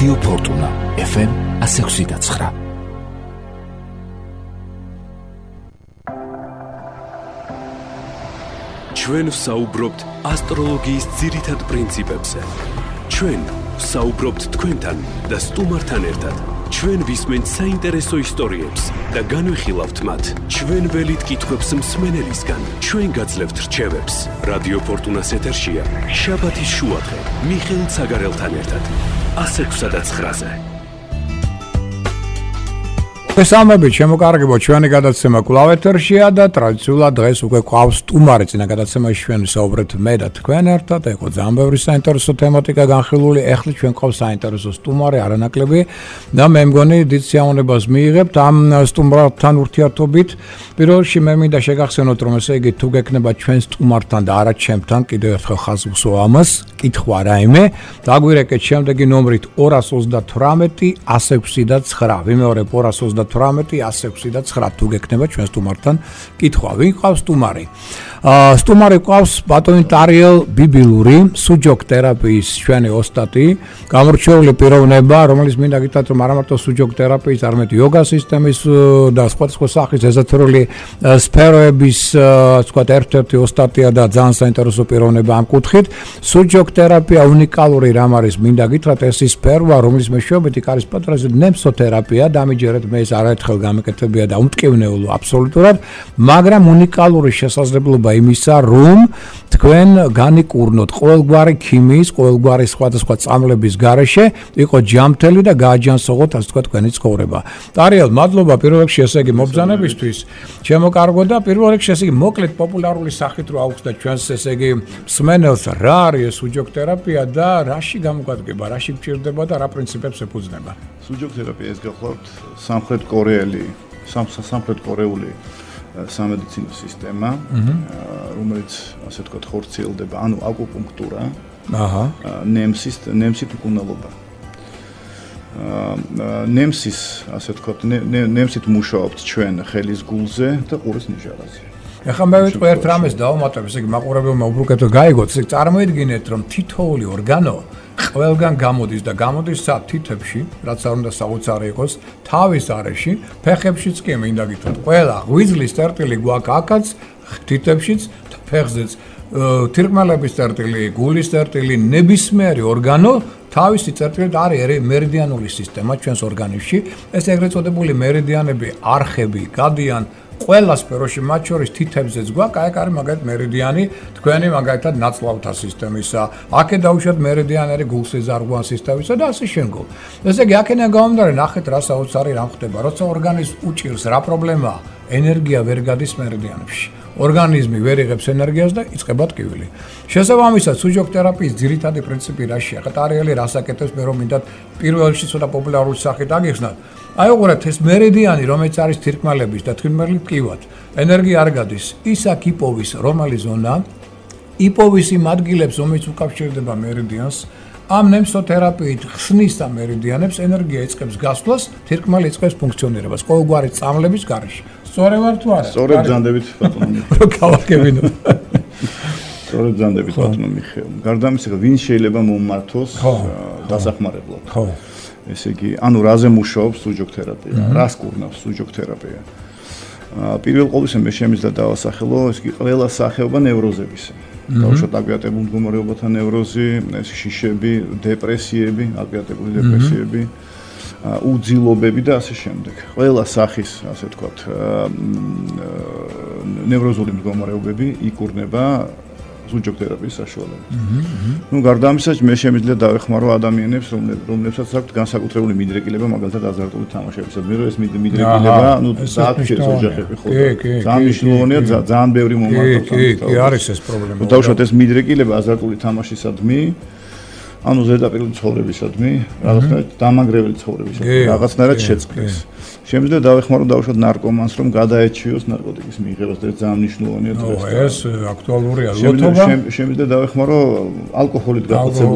რადიო ფორტუნა FM 106.9. ჩვენ ვსაუბრობთ ასტროლოგიის ძირითად პრინციპებზე. ჩვენ ვსაუბრობთ თქვენთან და სტუმართან ერთად. ჩვენ ვისმენთ საინტერესო ისტორიებს და განვიხილავთ მათ. ჩვენ ველით კითხვებს მსმენელისგან. ჩვენ გაძლევთ რჩევებს. რადიო ფორტუნას ეთერშია შაბათის შუადღე მიხეილ ცაგარელთან ერთად 106.9-ზე. მოგესალმებით, შემოკარგებო, ჩვენი გადაცემა კვლავ ეთერშია და ტრადიციულად დღეს უკვე გვყავს სტუმარი. წინა გადაცემაში ჩვენ ვისაუბრეთ მე და თქვენ ერთად, იყო ძალიან ბევრი საინტერესო თემატიკა განხილული. ეხლა ჩვენ გვყავს საინტერესო სტუმარი, არანაკლები და მე მგონი დიდ სიამოვნებას მიიღებთ ამ სტუმართან ურთიერთობით. პირველ რიგში მე მინდა შეგახსენოთ, რომ ესე იგი თუ გექნება ჩვენ სტუმართან და არა ჩემთან, კიდევ ერთხელ ხაზს ვუსვა ამას, კითხვა რაიმე, დაგვირეკეთ შემდეგი ნომრით 238 106.9. ვიმეორებ 238-106.9 თუ გექნება ჩვენ სტუმართან კითხვა. ვინ ყავს სტუმარი? სტუმარი ყავს ბატონი ტარიელ ბიბილური, სუჯოკ თერაპიის ჩვენი ოსტატი, გამორჩეული პიროვნება, რომელიც მინდა გითხრათ, რომ არა მარტო სუჯოკ თერაპიის, არამედ იოგა სისტემის და სხვადასხვა სახის ეზოთერული სფეროების თქვათ ერთ-ერთი ოსტატია და ძალიან საინტერესო პიროვნება ამ კუთხით. სუჯოკ თერაპია უნიკალური რამ არის, მინდა გითხრათ, ეს ის სფეროა, რომლის მეშვეობით იქ არის პატრონიზმ ნემსოთერაპია, დამიჯერეთ მე ეს არაერთხელ გამეკეთებია და უმტკივნეულო აბსოლუტურად, მაგრამ უნიკალური შესაძლებლობა იმისა, რომ თქვენ განიკურნოთ ყოველგვარი ქიმიის, ყოველგვარი სხვადასხვა წამლების გარეშე, იყო ჯამთელი და გააჯანსაღოთ, ასე თქვა თქვენი ცხოვრება. ტარიელ, მადლობა პირველ რიგში ესე იგი მობრძანებისთვის. შემოკარგო და პირველ რიგში ესე იგი მოკლედ პოპულარული სახით რო აუხსნა ჩვენს ესე იგი მსმენელს, რა არის ეს სუჯოკ თერაპია და რაში გამოგვადგება, რაში გჭირდება და რა პრინციპებს ეფუძნება? სუჯოკ თერაპია ეს გახლავთ სამხრეთ კორეული სამედიცინო სისტემა, რომელიც ასე ვთქვათ ხორციელდება, ანუ აკუპუნქტურა, ნემსით მკურნალობა. ნემსის, ასე ვთქვათ, ნემსით მუშაობთ ჩვენ ხელის გულზე და ყურის ნიჟარაზე. ეხლა მე ვიტყვი ერთ რამეს დავუმატებ, ესე იგი მაყურებელმა უბრალოდ გაიგოთ, ესე წარმოიდგინეთ, რომ თითოეული ორგანო ყველგან გამოდის და გამოდის თითებში, რაც არ უნდა საოცარი იყოს, თავის არეში, ფეხებშიც კი მინდა გითხრათ, ყველა ღვიძლის წერტილი გვაქვს აქაც, თითებშიც, ფეხზეც, თირკმელების წერტილი, გულის წერტილი, ნებისმიერი ორგანო თავისი წერტილით არის მერიდიანული სისტემა ჩვენს ორგანიზმში. ეს ეგრეთ წოდებული მერიდიანები, არხები გადიან ყველა სფეროში, მათ შორის თითებზეც გვაქვს, აი არის მაგალითად მერიდიანი, თქვენი მაგალითად ნაწლავთა სისტემისა, აქე დაუშვათ მერიდიანები გულსეზარღვან სისტემისა და ასე შემდგომ. ესე იგი, აქედან გამომდინარე, ნახეთ რა საოცარი რამ ხდება, როცა ორგანიზმს უჭირს რა პრობლემაა, ენერგია ვერ გადის მერიდიანებში. ორგანიზმი ვერ იღებს ენერგიას და იწყება ტკივილი. შესაბამისად, სუჯოკ თერაპიის ძირითადი პრინციპი რაშია? ტარიელი რას აკეთებს, მე რომ მინდათ პირველ რიგში ცოტა პოპულარული სახით აგიხსნათ. აი უყურეთ, ეს მერიდიანი, რომელიც არის თირკმელების და თირკმელი ტკივად, ენერგია არ გადის. ის აქ იპოვის რომელი ზონა, იპოვის იმ ადგილებს, რომელიც უკავშირდება მერიდიანს, ამ ნემსოთერაპიით ხსნის ამ მერიდიანებს, ენერგია იწყებს გასვლას, თირკმელი იწყებს ფუნქციონირებას ყოველგვარი წამლების გარეშე. სწორე ვარ თუ არა? სწორედ ბრძანდებით ბატონო. რო გავაკებინო. სწორედ ბრძანდებით ბატონო მიხეილ. გარდა ამისა, ვინ შეიძლება მომმართოს დასახმარებლად? ხო. ესე იგი, ანუ რაზე მუშაობს სუჯოკ თერაპია? რას კურნავს სუჯოკ თერაპია? პირველ ყოვლისა მე შემიძლია დავასახელო, ეს კი ყველა სახეობა ნევროზებისა. დავუშვათ აგვიატებულ მდგომარეობათა ნევროზი, ეს შიშები, დეპრესიები, აგვიატებული დეპრესიები, უძილობები და ასე შემდეგ. ყველა სახის, ასე ვთქვათ, ნევროზული მდგომარეობები იკურნება სუჯოკ თერაპიის საშუალებით. ნუ გარდა ამისა, მე შემიძლია დავეხმარო ადამიანებს, რომლებსაც აქვთ განსაკუთრებული მიდრეკილება, მაგალითად აზარტული თამაშებისადმი, რომ ეს მიდრეკილება, ნუ საათშიც ოჯახები ხო. ძალიან მნიშვნელოვანია, ძალიან ბევრი მომართავს. კი, არის ეს პრობლემა. ნუ დავუშვათ ეს მიდრეკილება აზარტული თამაშისადმი, ანუ ზედაპირული ცხოვრებისადმი, რაღაცნაირად დამანგრეველი ცხოვრებისადმი, რაღაცნაირად შეწყდეს. შემიძლია დავეხმარო დავუშვათ ნარკომანს, რომ გადაეჩიოს ნარკოტიკის მიღებას და ძალიან მნიშვნელოვანია დღეს. ეს აქტუალურია ლოთობა. შემიძლია დავეხმარო ალკოჰოლით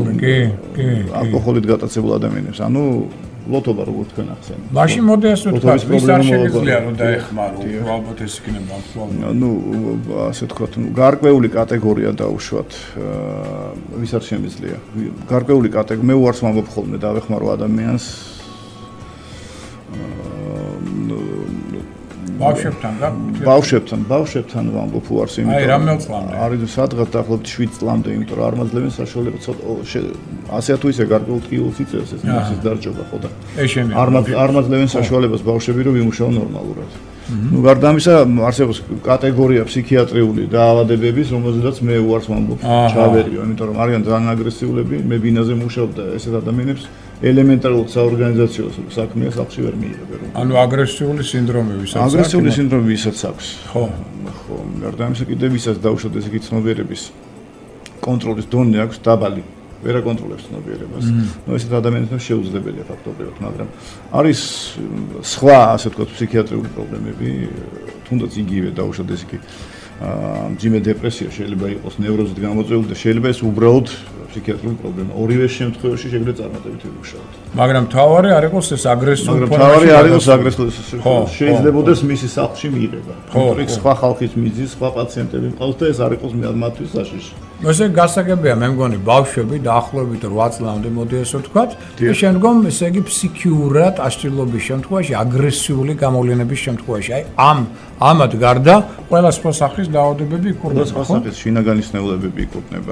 გატაცებულ ადამიანებს. ანუ ლოთობა როგორ თქვენ ახსენეთ. მაშინ მოდი ასე ვთქვათ, ვის არ შეგიძლია რომ დაეხმარო, ალბათ ეს იქნება აქტუალური. ნუ ასე ვთქვათ, გარკვეული კატეგორია დაუშვათ, ვის არ შემიძლია. გარკვეული კატეგორია, მე უარს ვამბობ ხოლმე დავეხმარო ადამიანს. ბავშვებთან ვამბობ უარს, იმიტომ აი რამე წლამდე არის სადღაც დაახლოებით 7 წლამდე, იმიტომ რომ არ მაძლევენ საშუალება ასე თუ ისე გარკვეულ ტკივილს იწევს ეს მასის დარჯობა ხო და არ მაძლევენ საშუალებას ბავშვები რომ იმუშაონ ნორმალურად. ნუ გარდა ამისა არსებობს კატეგორია ფსიქიატრიული დაავადებების, რომელზედაც მე უარს ვამბობ ჩავერიო, იმიტომ რომ არიან ძალიან აგრესიულები, მე ბინაზე მუშაობ და ესეთ ადამიანებს ელემენტარულად საორგანიზაციო საქმეა სახში ვერ მიიღებ. ანუ აგრესიული სინდრომი ვისაც აქვს? აგრესიული სინდრომი ვისაც აქვს. ხო. გარდა ამისა კიდევ ვისაც დაუშვათ ესე იგი ცნობიერების კონტროლის დონე აქვს დაბალი. ვერ აკონტროლებს ცნობიერებას. ნუ ესეთ ადამიანებს შეუძლებელია ფაქტობრივად, მაგრამ არის სხვა, ასე ვთქვათ, ფსიქიატრიული პრობლემები, თუნდაც იგივე დაუშვათ ესე იგი მძიმე დეპრესია შეიძლება იყოს ნევროზით გამოწვეული და შეიძლება ეს უბრალოდ ფსიქიატრიული პრობლემა. ორივე შემთხვევაში შეგვიძლია წარმატებით ვიმუშაოთ. მაგრამ თავარი არ იყოს ეს აგრესიული ფორმაში. თავარი არ იყოს აგრესიული. შეიძლებაოდეს მისი სახლში მიიღება. თუმცა სხვა ხალხის მიზის, სხვა პაციენტები მყავს და ეს არ იყოს მათთვის საშიში. ესე გასაგებია, მე მგონი ბავშვები დაახლოებით 8 წლამდე მოდი ასე ვთქვათ, და შემდგომ ესე იგი ფსიქიურად აშლილობის შემთხვევაში, აგრესიული გამოვლენების შემთხვევაში, აი ამად გარდა ყველა სხვა სახის დაავადებები იქურნება. სხვა სახის შინაგანი სნეულებები იქურნება.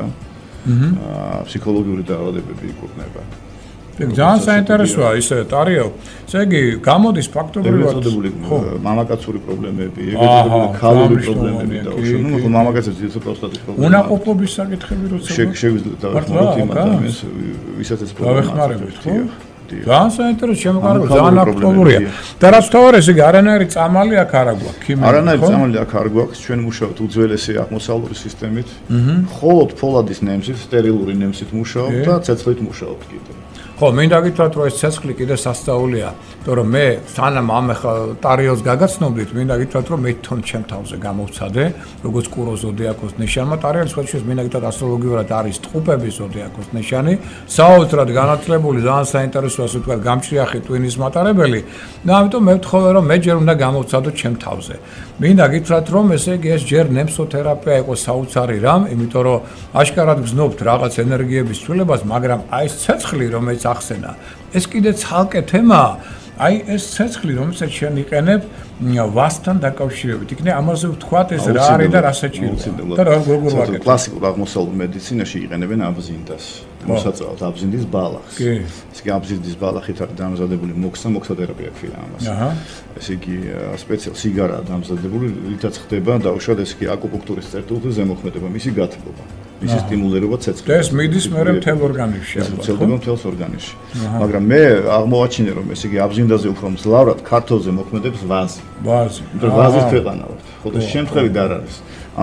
ფსიქოლოგიური დაავადებები იქურნება. ძალიან საინტერესოა ისე ტარიო. ესე იგი გამოდის ფაქტობრივად მამაკაცური პრობლემები, ეგრეთ ქალური პრობლემები და უშუალოდ მამაკაცებს ის პროსტატის პრობლემა. უნაყოფობის საკითხები როცა შეგვიძლია დავეხმაროთ იმ ადამიანს, ვისაც ეს პრობლემა აქვს, ხო? ძალიან საინტერესო შემოყარება, ძალიან აქტუალურია. და რაც თავარი ესე იგი არანაირი წამალი აქ არ აქვს. არანაირი წამალი აქ არ გვაქვს, ჩვენ მუშაობთ უძველესი აღმოსავლური სისტემით. მხოლოდ ფოლადის ნემსით, სტერილური ნემსით მუშაობ და ცეცხლით მუშაობ კიდე. ხო, მინდა გითხრათ, რომ ეს ცეცხლი კიდე სასწაულია, იმიტომ რომ მე სანამ ამ ტარიელს გაგაცნობდით, მინდა გითხრათ, რომ მე თვითონ ჩემ თავზე გამოვცადე, როგორც კუროს ზოდიაქოს ნიშანმა, ტარიელის ხოჩის მინდა გითხრათ, ასტროლოგიურად არის ტყუპების ზოდიაქოს ნიშანი, საოცრად განათლებული, ძალიან საინტერესო, ასე ვთქვათ, გამჭრიახი ტვინის მატარებელი, და ამიტომ მე ვთხოვე, რომ მე ჯერ უნდა გამოვცადო ჩემ თავზე. მინდა გითხრათ, რომ ესე იგი ეს ჯერ ნემსოთერაპია იყო საოცარი რამ, იმიტომ რომ აშკარად გზნობთ რაღაც ენერგიების ცვლილებას, მაგრამ აი ეს ცეცხლი, რომელიც ახსენა. ეს კიდე ცალკე თემაა. აი ეს ცეცხლი, რომელსაც შენ იყენებ ვასთან დაკავშირებით. იქნე ამაზე ვთქვათ ეს რა არის და რა საჭიროა. და როგორ ვაკეთებ? კლასიკურ აღმოსავლურ მედიცინაში იყენებენ აბზინდას. მოსაწვევად აბზინდის ბალახს. ეს იგი აბზინდის ბალახით არის დამზადებული მოქსათერაპია ქვია ამას. ეს იგი სპეციალ სიგარაა დამზადებული, რითაც ხდება დაუშვათ ეს იგი აკუპუნქტურის წერტილზე ზემოქმედება, მისი გათბობა. მისი სტიმულირება ცეცხლში. და ეს მიდის მერე მთელ ორგანიზმში. ეს ვრცელდება მთელ ორგანიზმში. მაგრამ მე აღმოვაჩინე რომ ეს იგი აბზინდაზე უფრო მძლავრად ქართულზე მოქმედებს ვაზი. ვაზი. იმიტომ რომ ვაზის ქვეყანა ვართ. ხო და შემთხვევით არ არის.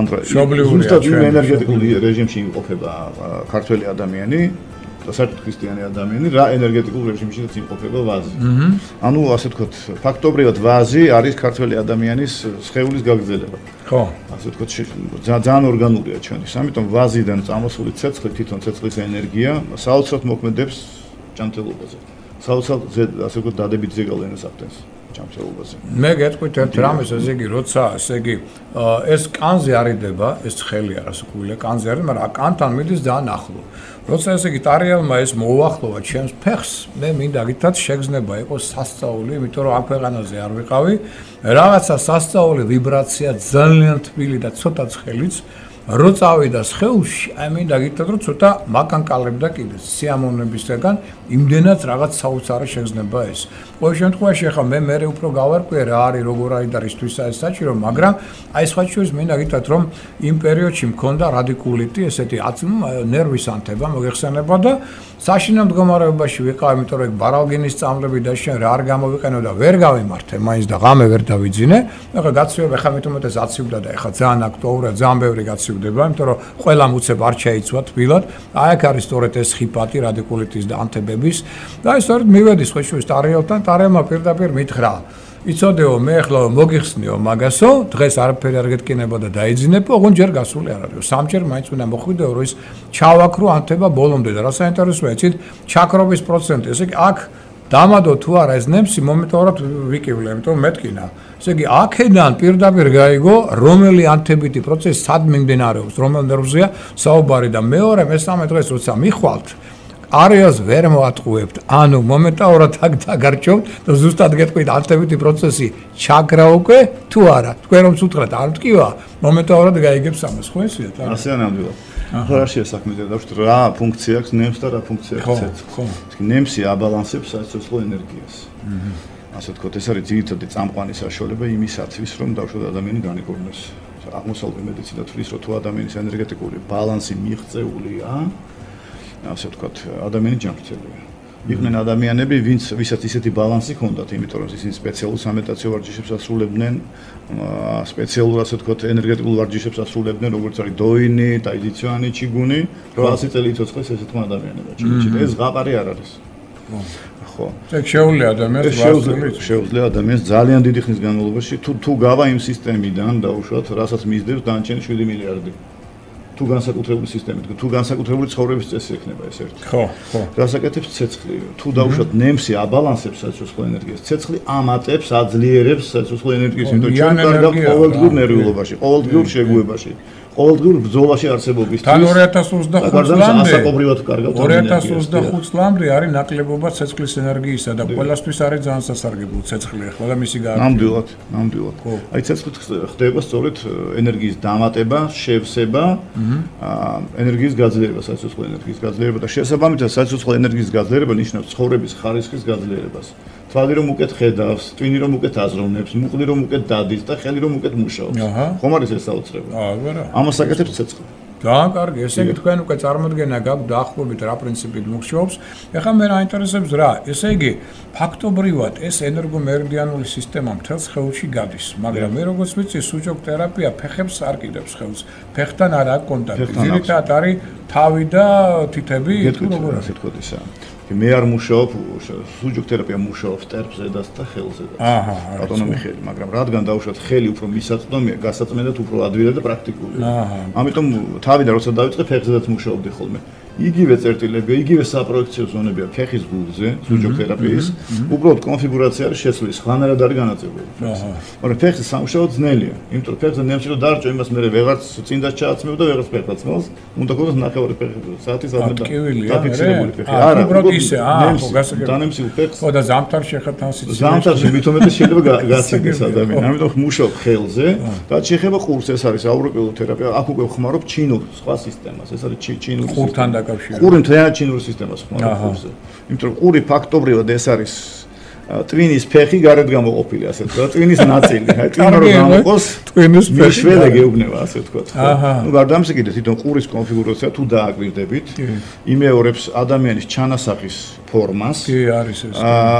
ზუსტად იმ ენერგეტიკულ რეჟიმში იმყოფება ქართველი ადამიანი და საერთოდ ქრისტიანი ადამიანი, რა ენერგეტიკულ რეჟიმშიც იმყოფება ვაზი. ანუ ასე ვთქვათ, ფაქტობრივად ვაზი არის ქართველი ადამიანის სხეულის გაგრძელება. ხო. ასე ვთქვათ, ძალიან ორგანულია ჩვენის. ამიტომ ვაზიდან წამოსული ცეცხლი, თვითონ ცეცხლის ენერგია საოცრად მოქმედებს ჭანტელობაზე. საოცრად ასე ვთქვათ, დადებით ზეგავლენას აფთენს. მე გეტყვით ერთ რამეს, ესე იგი, როცა ესე იგი ეს კანზე არიდება, ეს ცხელი არა სულ კანზე არის, მაგრამ კანთან მიდის ძალიან ახლო. როცა ესე იგი ტარიელმა ეს მოუახლოვა ჩემს ფეხს, მე მინდა გითხრათ შეგრძნება იყოს სასწაული, იმიტომ რომ ამ ქვეყანაზე არ ვიყავი, რაღაცა სასწაული ვიბრაცია ძალიან თბილი და ცოტა ცხელიც რო წავიდა სხეულში, აი მინდა გითხრათ, რომ ცოტა მაკანკალებდა კიდე სიამოვნებისგან, იმდენად რაღაც საოცარი შეგრძნება ეს. ყოველ შემთხვევაში ახლა მე უფრო გავარკვიე რა არის, როგორ არის და რისთვისა ეს საჭირო, მაგრამ აი სხვა შორის მინდა გითხრათ, რომ იმ პერიოდში მქონდა რადიკულიტი, ესეთი ნერვის ანთება, მოგეხსენება და საშინო მდგომარეობაში ვიყავ, იმიტომ რომ ბარალგინის წამლები და შენ რა არ გამოვიყენო და ვერ გავიმართე, მაინც და ღამე ვერ დავიძინე. ახლა გაცივებ, ახლა მეტუმეტეს აცივდა და ახლა ძალიან აქტუალურია, ძალიან ბევრი გაცივდება, იმიტომ რომ ყველა მუცებ არ შეიცვა თბილად. აი აქ არის სწორედ ეს ხიფათი რადიკულიტის და ანთებების და აი სწორედ მივედი სხვა შორის ტარიელთან, ტარიელმა პირდაპირ მითხრა იცოდეო მე ახლა მოგიხსნიო მაგასო დღეს არაფერი არ გეტკინება და დაიძინებო ოღონდ ჯერ გასული არ არის სამჯერ მაინც უნდა მოხვიდეო რომ ის ჩავაქრო ანთება ბოლომდე და რა საინტერესოა იცით ჩაქრობის პროცენტი ესე იგი აქ დამადო თუ არა ეს ნემსი მომენტურად ვიკივლე იმიტომ მეტკინა ესე იგი აქედან პირდაპირ გაიგო რომელი ანთებითი პროცესი სად მიმდინარეობს რომელ ნერვზეა საუბარი და მეორე მესამე დღეს როცა მიხვალთ არეალს ვერ მოატყუებთ ანუ მომენტურად აქ დაგარჩევთ და ზუსტად გეტყვით ანთებითი პროცესი ჩაგრა უკვე თუ არა თქვენ რომ უთხრათ არ მткиვა მომენტურად გაიგებს ამას ხო ესეა ასე ნამდვილად ხო რა შეასაქმეზე დავშვით რა ფუნქცია აქვს ნემს და რა ფუნქცია აქვს ცეცხლი ხო ნემსი აბალანსებს საცოცხლო ენერგიას ასე ვთქვათ ეს არის ძირითადი წამყვანი საშუალება იმისათვის რომ დავშვათ ადამიანი განიკურნოს აღმოსავლური მედიცინა თვლის რომ თუ ადამიანის ენერგეტიკული ბალანსი მიღწეულია ასე ვთქვათ, ადამიანი ჯანმრთელია. იყვნენ ადამიანები, ვისაც ისეთი ბალანსი ჰქონდათ, იმიტომ რომ ისინი სპეციალურ სამედიცინო ვარჯიშებს ასრულებდნენ, სპეციალურ ასე ვთქვათ, ენერგეტიკულ ვარჯიშებს ასრულებდნენ, როგორც არის დოინი, ტაიძიციანი, ჩიგუნი, 800 წელი იცოცხლეს ესეთმა ადამიანებმა. ეს ზღაპარი არ არის. ხო. ეგ შეუძლია ადამიანს შეუძლია ადამიანს ძალიან დიდი ხნის განმავლობაში თუ გავა იმ სისტემიდან დაუშვათ, რასაც მისდევს დანარჩენი 7 მილიარდი. თუ განსაკუთრებული სისტემით, თუ განსაკუთრებული ცხოვრების წესი ექნება ეს ერთი. ხო. გასაკეთებს ცეცხლი. თუ დაუშვათ ნემსი აბალანსებს საცოცხლო ენერგიას, ცეცხლი ამატებს, აძლიერებს საცოცხლო ენერგიას, იმიტომ რომ ჩვენ გარდა ყოველდღიურ ნერვიულობაში, ყოველდღიურ შეგუებაში, ყოველდღიურ ბრძოლაში არსებობისთვის. თან 2025 წლამდე ასაკობრივად კარგავთ 2025 წლამდე არის ნაკლებობა ცეცხლის ენერგიისა და ყველასთვის არის ძალიან სასარგებლო ცეცხლი ახლა და მისი ნამდვილად. აი ცეცხლით ხდება სწორედ ენერგიის დამატება, შევსება, ენერგიის გაძლიერება, საცოცხლო ენერგიის გაძლიერება და შესაბამისად საცოცხლო ენერგიის გაძლიერება ნიშნავს ცხოვრების ხარისხის გაძლიერებას. თვალი რომ უკეთ ხედავს, ტვინი რომ უკეთ აზროვნებს, მუხლი რომ უკეთ დადის და ხელი რომ უკეთ მუშაობს. ხომ არის ეს საოცრება? არა. ამას აკეთებს ცეცხლი. ძალიან კარგი, ესე იგი თქვენ უკვე წარმოდგენა გაქვთ დაახლოებით რა პრინციპით მუშაობს. ეხლა მე აინტერესებს რა, ესე იგი ფაქტობრივად ეს ენერგომერიდიანული სისტემა მთელს სხეულში გადის, მაგრამ მე როგორც ვიცი, სუჯოკ თერაპია ფეხებს არ კიდებს სხეულს. ფეხთან არ აქვს კონტაქტი. ძირითადად არის თავი და თითები, თუ როგორ ასე თქვა ისა. მე არ მუშაობ სუჯოკ თერაპია მუშაობს ტერფზედაც და ხელზედაც. ავტონომი ხელი, მაგრამ რადგან დაუშვათ ხელი უფრო მისაწვდომია, გასაწმენდად უფრო ადვილი და პრაქტიკულია. ამიტომ თავიდან როცა დავიწყე ფეხზედაც მუშაობდი ხოლმე. იგივე წერტილებია, იგივე საპროექციო ზონებია ფეხის გულზე, სუჯოკ თერაპიის. უბრალოდ კონფიგურაცია არის შეცვლის, ხანერად არის განაწილებული. მაგრამ ფეხის სამუშაო ძნელია, იმიტომ რომ ფეხზე ნემსი რომ დარჩო, იმას მე ვეღარც წინდას ჩააცმევ და ვეღარც ფეხაცმევს, უნდა გქონდეს ნახევარი ფეხი, საათის ადმე და დაფიქსირებული ფეხი. არა, ისე, ხო, გასაგებია. დანემსი უფეხს. ხო და ზამთარში ხეთ თან სიცივე. ზამთარში მithometes შეიძლება გაცილდეს ადამიანი. ამიტომ მუშაობ ხელზე, რაც შეეხება ყურს, ეს არის აუროპილო თერაპია. აქ უკვე ხმარობ ჩინურ სხვა სისტემას. ეს არის ჩინური ყურთან დაკავშირებული. ყური მთლიანად ჩინური სისტემას ხმარობ ყურზე. იმიტომ რომ ყური ფაქტობრივად ეს არის ტვინის ფეხი გარეთ გამოყოფილი, ასე ვთქვათ, ტვინის ნაწილი. აი ტვინი რომ გამოყოს, ტვინის ფეხი შვედე გეუბნება, ასე ვთქვათ. ნუ გარდა ამისა კიდე თვითონ ყურის კონფიგურაცია თუ დააკვირდებით, იმეორებს ადამიანის ჩანასახის ფორმას. კი, არის ეს.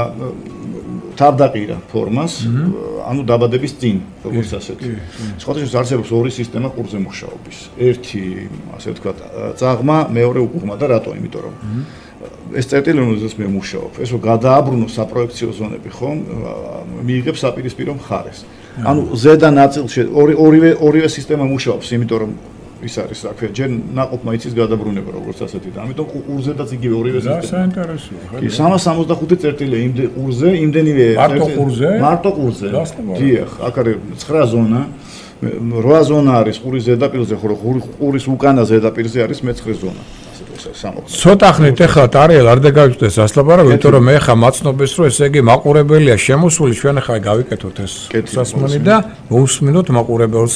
თავდაყირა ფორმას, ანუ დაბადების წინ, როგორც ასეთი. სხვადასხვა არსებობს ორი სისტემა ყურზე მუშაობის. ერთი, ასე ვთქვათ, წაღმა, მეორე უკუღმა და რატო? იმიტომ რომ ეს წერტილი რომელზეც მე მუშაობ, ეს რომ გადააბრუნო საპროექციო ზონები, ხო? მიიღებს საპირისპირო მხარეს. ანუ ზედა ნაწილში ორივე სისტემა მუშაობს, იმიტომ რომ ის არის, რა ქვია, ჯერ ნაყოფმა იცის გადაბრუნება, როგორც ასეთი და ამიტომ ყურზედაც იგივე ორივე სისტემა. საინტერესოა. კი, 365 წერტილია იმდენ ყურზე, იმდენივე მარტო ყურზე? მარტო ყურზე. დიახ, აქ არის 9 ზონა. 8 ზონა არის ყურის ზედაპირზე, ხო, ყურის უკანა ზედაპირზე არის მე-9 ზონა. ცოტა ხნით ეხლა ტარიელ არ დაგავიწყდეს ასლაპარაკო, იმიტომ რომ მე ხა მაცნობის რომ ესე იგი მაყურებელია შემოსული, ჩვენ ხა გავიკეთოთ ეს სასმანი და მოусმინოთ მაყურებელს.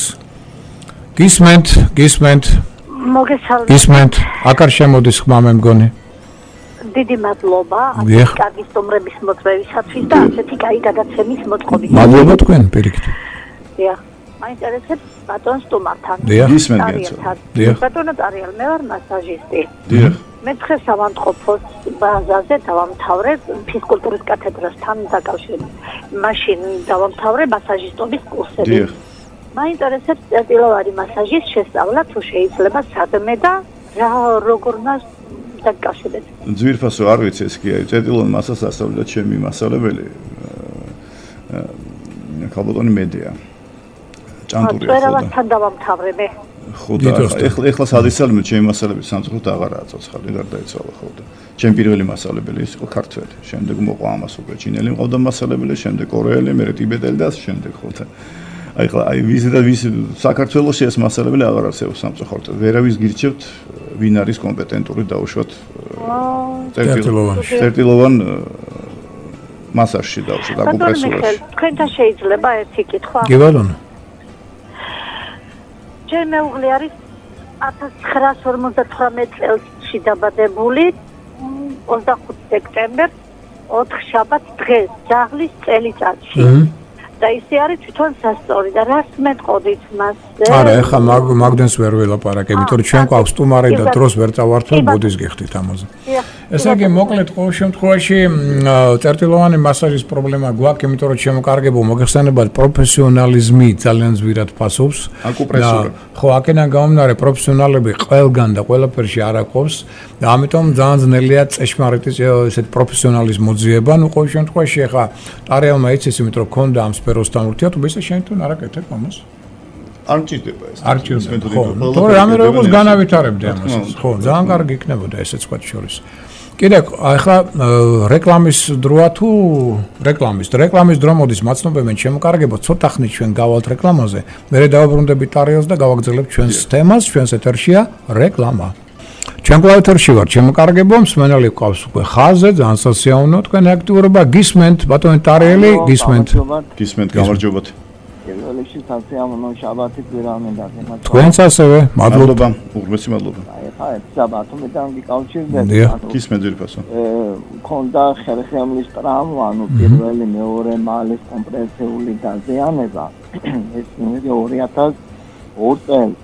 გისმენთ. მოგესალმებით. გისმენთ. აკარ შემოდის ხმა მე მგონი. დიდი მადლობა კარგი სტუმრების მოწვევისათვის და ასეთი კაი გადაცემის მოწყობის. მადლობა თქვენ პირიქით. დიახ. მაინტერესებს ბატონ სტუმართან. დიახ. ბატონო ტარიელ, მე ვარ მასაჟისტი. დიახ. მე დღეს ავამტყოფოს ბაზაზე დავამთავრე ფიზკულტურის კათედრასთან დაკავშირებით. მაშინ დავამთავრე მასაჟისტობის კურსები. დიახ. მაინტერესებს წერტილოვანი მასაჟის შესწავლა, თუ შეიძლება სადმე და რა როგორ მას დაკავშირეთ. ძვირფასო არ ვიცი ეს კი არის წერტილოვანი მასაჟს ასწავლიდა ჩემი მასწავლებელი. ქალბატონი მედია. ჭანტურია ხო? წერავასთან დავამთავრე მე. ხო და ეხლა სადისალმე ჩემი მასალები სამწუხაროდ აღარაა ცოცხალი გარდაიცვალა ხო და ჩემი პირველი მასალებელი ის იყო ქართველი. შემდეგ მოყვა ამას უკვე ჩინელი მყავდა მასალებელი, შემდეგ კორეელი, მერე ტიბეტელი და ასე შემდეგ ხო და აი ვიზი და ვიზი საქართველოში ეს მასალებელი აღარ არსებობს სამწუხაროდ. ვერავის გირჩევთ ვინ არის კომპეტენტური დაუშვათ წერტილოვან მასაჟში დაუშვათ აკუპრესურაში. თქვენთან შეიძლება ერთი კითხვა? კი ბატონო. ჩემი მეუღლე არის 1958 წელსში დაბადებული 25 სექტემბერს 4 შაბათს დღეს ჯაღლის წელიწადში. და ისე არის თვითონ სასწორი და რას მეტყოდით მას? არა, ეხლა მაგდენს ვერ ველაპარაკებ, იმიტომ რომ ჩვენ გვაქვს სტუმარი და დროს ვერ წავართვებ, ბოდის გიხდით ამაზე. ესე იგი, მოკლედ ყოველ შემთხვევაში წერტილოვანი მასაჟის პრობლემა გვაქვს, იმიტომ რომ შემოკარგებო მოგეხსენებათ პროფესიონალიზმი ძალიან ზვირად ფასობს. აკუპრესურა. ხო, აქედან გამომდინარე პროფესიონალები ყველგან და ყველაფერში არ აყვავს და ამიტომ ძალიან ძნელია წეშმარიტი ესეთ პროფესიონალის მოძიება. ნუ ყოველ შემთხვევაში ეხლა ტარიელმა იცის, იმიტომ რომ ქონდა ამ სფეროსთან ურთიერთობა, ისე შენ თუ არ აკეთებ ამას? არ მჭირდება ეს. არ მჭირდება. ხო, თორე რამე რო იყოს განავითარებდი ამას. ხო, ძალიან კარგი იქნებოდა ესეც თქვა შორის. კიდე ახლა რეკლამის დროა თუ რეკლამის დრო მოდის მაცნობებენ შემოკარგებო ცოტა ხნით ჩვენ გავალთ რეკლამაზე. მერე დავაბრუნდებით ტარიელს და გავაგრძელებთ ჩვენს თემას, ჩვენს ეთერშია რეკლამა. ჩვენ ეთერში ვართ შემოკარგებო, მსმენელი გვყავს უკვე ხაზზე, ძალიან სასიაოვნო თქვენი აქტიურობა. გისმენთ ბატონი ტარიელი, გისმენთ. გისმენთ, გამარჯობათ. პირველში სასიამოვნო შაბათი გვირამინდა თემას. თქვენც ასევე, მადლობა. უღრმესი მადლობა. აი შაბათი მეტან გიკავშირდეთ. გისმენთ ძირფასო. ქონდა ხერხემლის ტრამვა, ანუ პირველი მეორე მალის კომპრესიული დაზიანება. ეს 2002 წელს.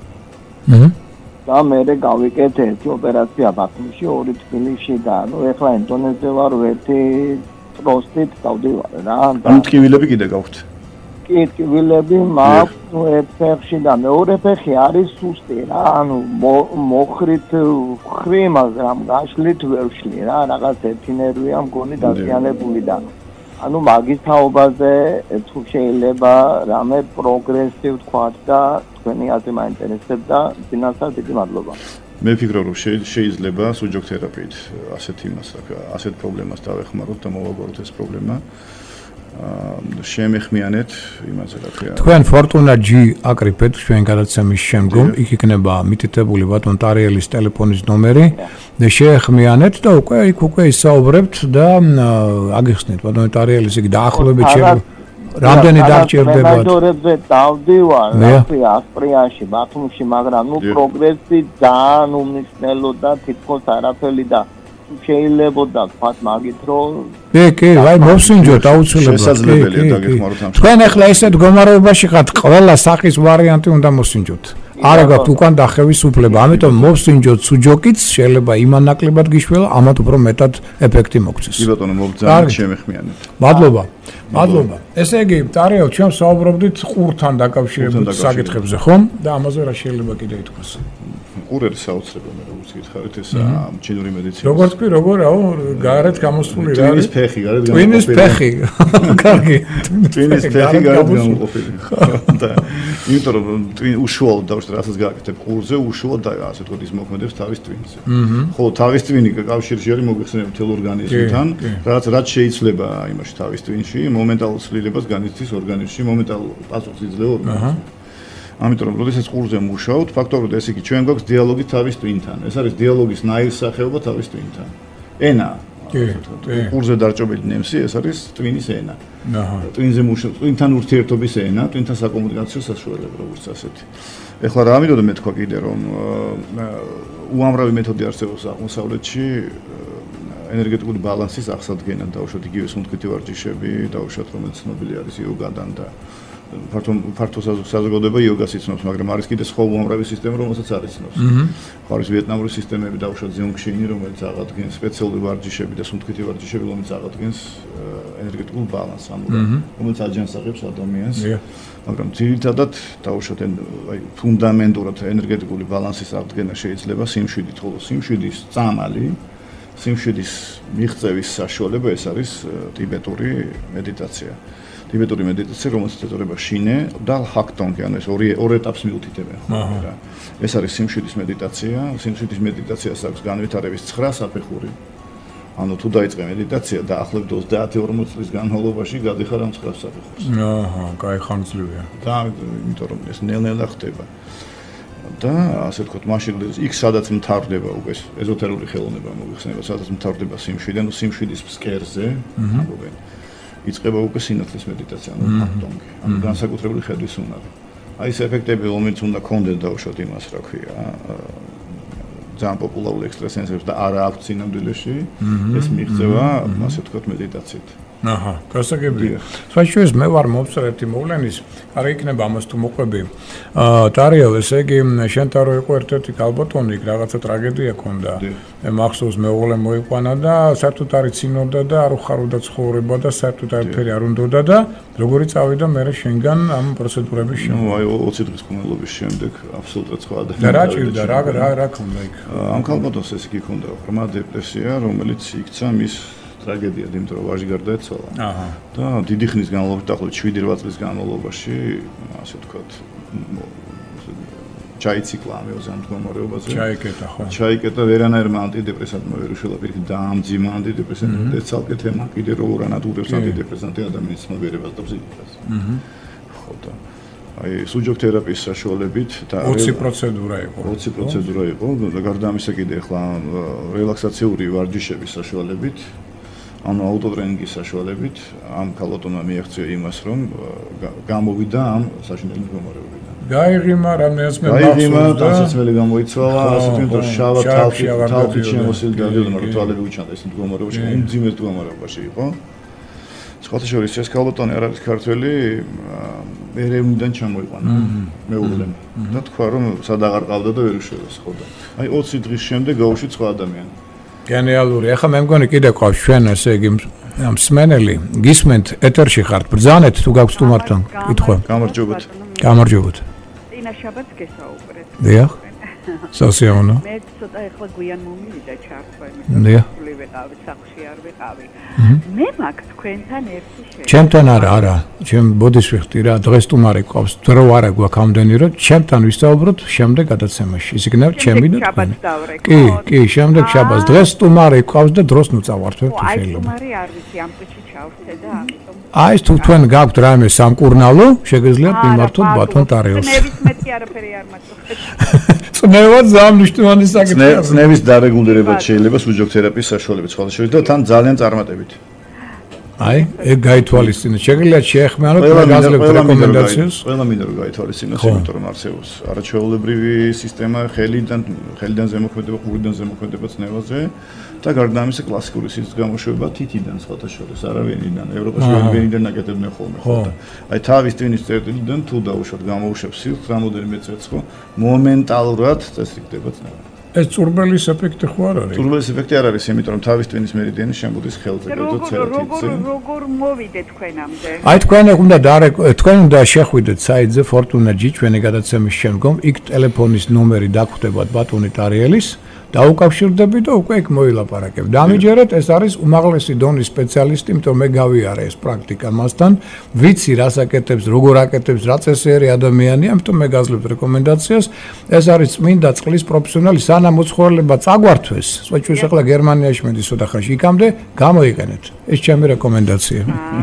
და მე გავიკეთე ერთი ოპერაცია ბათუმში, ორი თბილისში და ნუ ეხლა ინდონეზიაზე ვარ, ერთი პროსტით დავდივარ რა. ანუ ტკივილები კიდე გაქვთ? კი, ტკივილები მაქვს, ნუ ერთ ფეხში და მეორე ფეხი არის სუსტი რა, ანუ მოხრით ხრი, მაგრამ გაშლით ვერ ვშლი რა, რაღაც ერთი ნერვია მგონი დაზიანებული და ანუ მაგის თაობაზე თუ შეიძლება რამე პროგრესი ვთქვათ და თქვენი აზრი მაინტერესებდა, წინასწარ დიდი მადლობა. მე ვფიქრობ, რომ შეიძლება სუჯოგ თერაპიით ასეთ პრობლემას დავეხმაროთ და მოვაგოროთ ეს პრობლემა. შემეხმიანეთ იმაზე რა ქვია. თქვენ ფორტუნა G აკრიფეთ ჩვენ გადაცემის შემდგომ, იქ იქნება მითითებული ბატონ ტარიელის ტელეფონის ნომერი და შეეხმიანეთ და უკვე ისაუბრებთ და აგიხსნით ბატონ ტარიელის იქ დაახლოებით რამდენი დარჩებდებათ? მედორებზე დავდივარ, რა ქვია, ასტრიაში, ბათუმში, მაგრამ ნუ პროგრესი ძალიან უმნიშვნელო და თითქოს არაფერი და შეიძლებოდა თქვათ მაგით რომ კი, ვაი მოვსინჯოთ აუცილებლად. შესაძლებელია დაგეხმაროთ ამ. თქვენ ახლა ესეთ მდგომარეობაში ხართ, ყველა სახის ვარიანტი უნდა მოსინჯოთ. არა გაქვთ უკან დახევის უფლება, ამიტომ მოვსინჯოთ სუჯოკიც, შეიძლება იმან ნაკლებად გიშველა, ამათ უფრო მეტად ეფექტი მოგცეს. კი ბატონო, მოგძანეთ შემეხმიანეთ. მადლობა. ესე იგი, ტარიელ, ჩვენ საუბრობდით ყურთან დაკავშირებულ საკითხებზე, ხომ? და ამაზე რა შეიძლება კიდე ითქვას? ყურերը საოცრებია, მე როგორც გითხარით, ეს ჩინური მედიცინა. როგორც კი, გარეთ გამოსული რა ტვინის არის? ფეხი, გარეთ გამოსული. ტვინის ფეხი. კარგი. ტვინის ფეხი გარეთ გამოსული. და იმიტომ რომ უშუალოდ დავშ რასაც გააკეთებ ყურზე, უშუალოდ და ასე თქო ის მოქმედებს თავის ტვინზე. ხო, თავის ტვინი კავშირში არის მოგეხსენებათ მთელ ორგანიზმთან, რაც შეიძლება იმაში თავის ტვინში მომენტალურ ცვლილებას განიცდის ორგანიზმში, მომენტალურ პასუხს იძლევა ორგანიზმი. ამიტომ რომ როდესაც ყურზე მუშაობთ, ფაქტობრივად ეს იგი ჩვენ გვაქვს დიალოგი თავის ტვინთან. ეს არის დიალოგის ნაირსახეობა თავის ტვინთან. ენა. ყურზე დარჭობილი ნემსი, ეს არის ტვინის ენა. ტვინზე მუშაობს, ტვინთან ურთიერთობის ენა, ტვინთან საკომუნიკაციო საშუალება, როგორც ასეთი. ეხლა რა ამიტომ მე თქვა კიდე რომ უამრავი მეთოდი არსებობს აღმოსავლეთში ენერგეტიკული ბალანსის აღსადგენად, დაუშვათ იგივე სუნთქვითი ვარჯიშები, დაუშვათ რომელიც ცნობილი არის იოგადან და ფართო საზოგადოება იოგას იცნობს, მაგრამ არის კიდე სხვა უამრავი სისტემა, რომელსაც არ იცნობს. არის ვიეტნამური სისტემები, დაუშვათ ზიუნგშინი, რომელიც აღადგენს სპეციალური ვარჯიშები და სუნთქვითი ვარჯიშები, რომელიც აღადგენს ენერგეტიკულ ბალანსს, რომელიც აჯანსაღებს ადამიანს. მაგრამ ძირითადად დაუშვათ აი ფუნდამენტურად ენერგეტიკული ბალანსის აღდგენა შეიძლება სიმშვიდით, ხოლო სიმშვიდის წამალი სიმშვიდის მიღწევის საშუალება ეს არის ტიბეტური მედიტაცია. ტიბეტური მედიტაცია, რომელსაც ეწოდება შინე და ჰაქტონგი, ანუ ეს ორ ეტაპს მიუთითებენ ხოლმე რა. ეს არის სიმშვიდის მედიტაცია, სიმშვიდის მედიტაციას აქვს განვითარების 9 საფეხური. ანუ თუ დაიწყე მედიტაცია და ახლობთ 30-40 წლის განმავლობაში გადიხარ ამ 9 საფეხურს. აჰა, კაი ხანძლივია. და იმიტომ რომ ეს ნელ-ნელა ხდება. და ასე ვთქვათ, მაშინ იქ სადაც მთავრდება უკვე ეზოთერული ხელოვნება მოიხსნება, სადაც მთავრდება სიმშვიდე, სიმშვიდის ფსკერზე, ამბობენ. იწყება უკვე სინათლის მედიტაცია, ანუ ჰაქტონგი, ანუ განსაკუთრებული ხედვის უნარი. აი ეს ეფექტები, რომელიც უნდა კონდეთ დავუშვათ იმას, რა ქვია, ძალიან პოპულარულ ექსტრასენსებს და არა აქვს სინამდვილეში, ეს მიღწევა, ასე ვთქვათ, მედიტაციით. აჰა, გასაგებია. საჩუეს მე ვარ მომწრეთი მოვლენის, არა იქნება ამას თუ მოყვები. ტარიელ, ესე იგი, შენ ტარო იყო ერთ-ერთი კალბატონი, რაღაცა ტრაგედია ქონდა. მე მახსოვს მეუღლე მოიყვანა და საერთოდ არ იცინოდა და არ უხაროდა ცხოვრება და საერთოდ არაფერი არ უნდოდა და როგორი წავიდა მე შენგან ამ პროცედურების შემდეგ. ნუ აი 20 დღის ხმელობის შემდეგ აბსოლუტურად სხვა ადამიანი. და რა ჭირდა, რა ქონდა იქ? ამ კალბატონს ეს იგი ქონდა ღრმა დეპრესია, რომელიც იქცა მის ტრაგედია, იმიტომ რომ ვაჟი გარდა ეცვალა. აჰა. და დიდი ხნის განმავლობაში, დაახლოებით 7-8 წლის განმავლობაში, ასე ვთქვათ, ჩაიციკლა ამეოზე ამ მდგომარეობაზე. ჩაიკეტა, ხო. ჩაიკეტა ვერანაირმა ანტიდეპრესანტმა ვერ უშველა პირიქით დაამძიმა ანტიდეპრესანტები და ცალკე თემა კიდე როგორ ანადგურებს ანტიდეპრესანტი ადამიანის ცნობიერებას და ფსიქიკას. ხო და აი სუჯოქთერაპიის საშუალებით და 20 პროცედურა იყო. 20 პროცედურა იყო და გარდა ამისა კიდე ახლა რელაქსაციური ვარჯიშების საშუალებით ანუ აუტოტრენინგის საშუალებით ამ კალბატონმა მიაღწია იმას, რომ გამოვიდა ამ საშინელი მდგომარეობიდან. გაიღიმა რამდენიც მე გაიღიმა, დასაცმელი გამოიცვალა, ასე თვითონ შავა თავი შემოსილი გადიოდა, მაგრამ თვალები უჩანდა ეს მდგომარეობაში, უმძიმე მდგომარეობაში იყო. სხვათა შორის ეს კალბატონი არ არის ქართველი, ერევნიდან ჩამოიყვანა მეუღლემ და თქვა, რომ სად აღარ ყავდა და ვერ უშველეს ხო და. აი 20 დღის შემდეგ გაუშვით სხვა ადამიანი. გენიალური. ახლა მე მგონი კიდე ყავს ჩვენ ესე იგი მსმენელი, გისმენთ ეთერში ხართ, ბრძანეთ თუ გაქვს თუმართან კითხვა. გამარჯობათ. გამარჯობათ. წინა შაბათს გესაუბრეთ. დიახ. სასიამოვნო. მე ცოტა ახლა გვიან მომივიდა ჩართვა, დიახ. მე ვიყავი, სახლში არ ვიყავი. მე მაქვს თქვენთან ერთი შეხვედრა. ჩემთან არა, ჩემ ბოდის ვიხდი რა, დღეს თუმარი ყავს, დრო არა გვაქვს ამდენი, რომ ჩემთან ვისაუბროთ შემდეგ გადაცემაში. ის იქნება ჩემი და თქვენი. კი, შემდეგ შაბათს. დღეს თუმარი ყავს და დროს ნუ წავართვებ თუ შეიძლება. აი თუმარი არ ვიცი, ამ წუთში ჩავხდე და ამიტომ. აი თუ თქვენ გაქვთ რაიმე სამკურნალო, შეგეძლიათ მიმართოთ ბატონ ტარიელს. ნევის მეტი არაფერი არ მაქვს. წნევა ძალიან მნიშვნელოვანი საკითხია. წნევის დარეგულირება შეიძლება სუჯოქთერაპიის საშუალებით სხვა შორის და თან ძალიან წარმატებით. აი, ეგ გაითვალისწინეთ. შეგიძლიათ შეეხმიანოთ გაზლებთ რეკომენდაციას. ყველა მინდა რომ გაითვალისწინოს, იმიტომ რომ არსებობს არაჩვეულებრივი სისტემა ხელიდან ზემოქმედება, ყურიდან ზემოქმედება წნევაზე და გარდა ამისა კლასიკური სიცოცხლის გამოშვება თითიდან სხვათა შორის, არავენიდან, ევროპაში ვენიდან ნაკეთებდნენ ხოლმე. აი თავის ტვინის წერტილიდან თუ დაუშვათ გამოუშვებს სიცოცხლეს რამოდენიმე წელს ხო, მომენტალურად წესრიგდება წნევა. ეს წურბელის ეფექტი ხო არ არის? წურბელის ეფექტი არ არის, იმიტომ რომ თავის ტვინის მერიდიანი შემოდის ხელზე, როგორ მოვიდეთ თქვენამდე? აი თქვენ უნდა შეხვიდეთ საიტზე Fortuna.gr ჩვენი გადაცემის შემდგომ, იქ ტელეფონის ნომერი დაგხვდებათ ბატონი ტარიელის. დაუკავშირდები და უკვე იქ მოილაპარაკებ. დამიჯერეთ, ეს არის უმაღლესი დონის სპეციალისტი, იმიტომ მე გავიარე ეს პრაქტიკა მასთან, ვიცი რას აკეთებს, როგორ აკეთებს, რა წესიერი ადამიანია, ამიტომ მე გაძლევთ რეკომენდაციას. ეს არის წმინდა წყლის პროფესიონალი, სანამ მოცხოველება წაგვართვეს. სწორედ ახლა გერმანიაში მედის ცოტა ხანში, იქამდე გამოიყენეთ. ეს ჩემი რეკომენდაცია.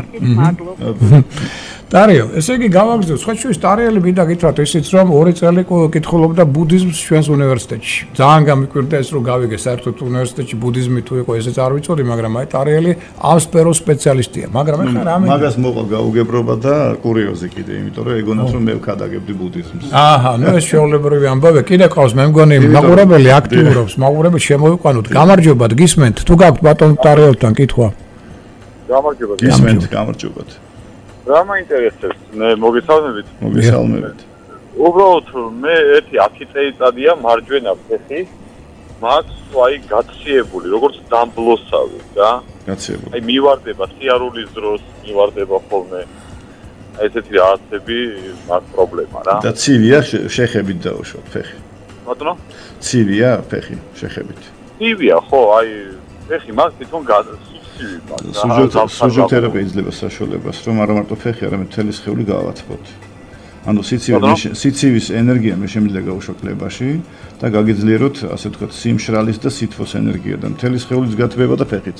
ტარიელ, ესე იგი გავაგზავნე, სხვა შორის ტარიელი მინდა გითხრათ ისიც რომ 2 წელი კითხულობდა ბუდიზმს ჩვენს უნივერსიტეტში. ძალიან გამიკვირდა ეს რომ გავიგე საერთოდ უნივერსიტეტში ბუდიზმი თუ იყო ესეც არ ვიცოდი, მაგრამ აი ტარიელი ამ სფეროს სპეციალისტია, მაგრამ ახლა რამე მაგას მოყვა გაუგებრობა და კურიოზი კიდე, იმიტომ რომ ეგონათ რომ მე ვქადაგებდი ბუდიზმს. აჰა, ნუ ეს შეულებრივი ამბავი კიდე ყავს, მე მგონი მაყურებელი აქტიურობს, მაყურებელი შემოიყვანოთ. გამარჯობათ, გისმენთ, თუ გაქვთ ბატონ ტარიელთან კითხვა. გამარჯობათ, გისმენთ, გამარჯობათ. რა მაინტერესებს? მე მოგესალმებით. მოგესალმებით. უბრალოდ მე 10 წელიწადია მარჯვენა ფეხი მაქვს აი გაციებული, როგორც დამბლოსავი რა. გაციებული. აი მივარდება სიარულის დროს, მივარდება ხოლმე. აი ესეთი რაღაცები მაქვს პრობლემა რა. და ცივია შეხებით დაუშვათ ფეხი. ბატონო? ცივია ფეხი შეხებით. ცივია, ხო, აი ფეხი მაქვს თვითონ სუჯოთერაპია იძლევა საშუალებას, რომ არა მარტო ფეხი, არამედ მთელი სხეული გაავათბოთ. ანუ სიცივის ენერგია მე შემიძლია გავუშვათ კლებაში და გაგიძლიეროთ, ასე ვთქვათ, სიმშრალის და სითბოს ενέργია და მთელი სხეულის გათბება და ფეხიც.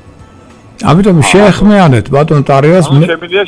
ამიტომ შეეხმიანეთ ბატონ ტარიას შემიძლია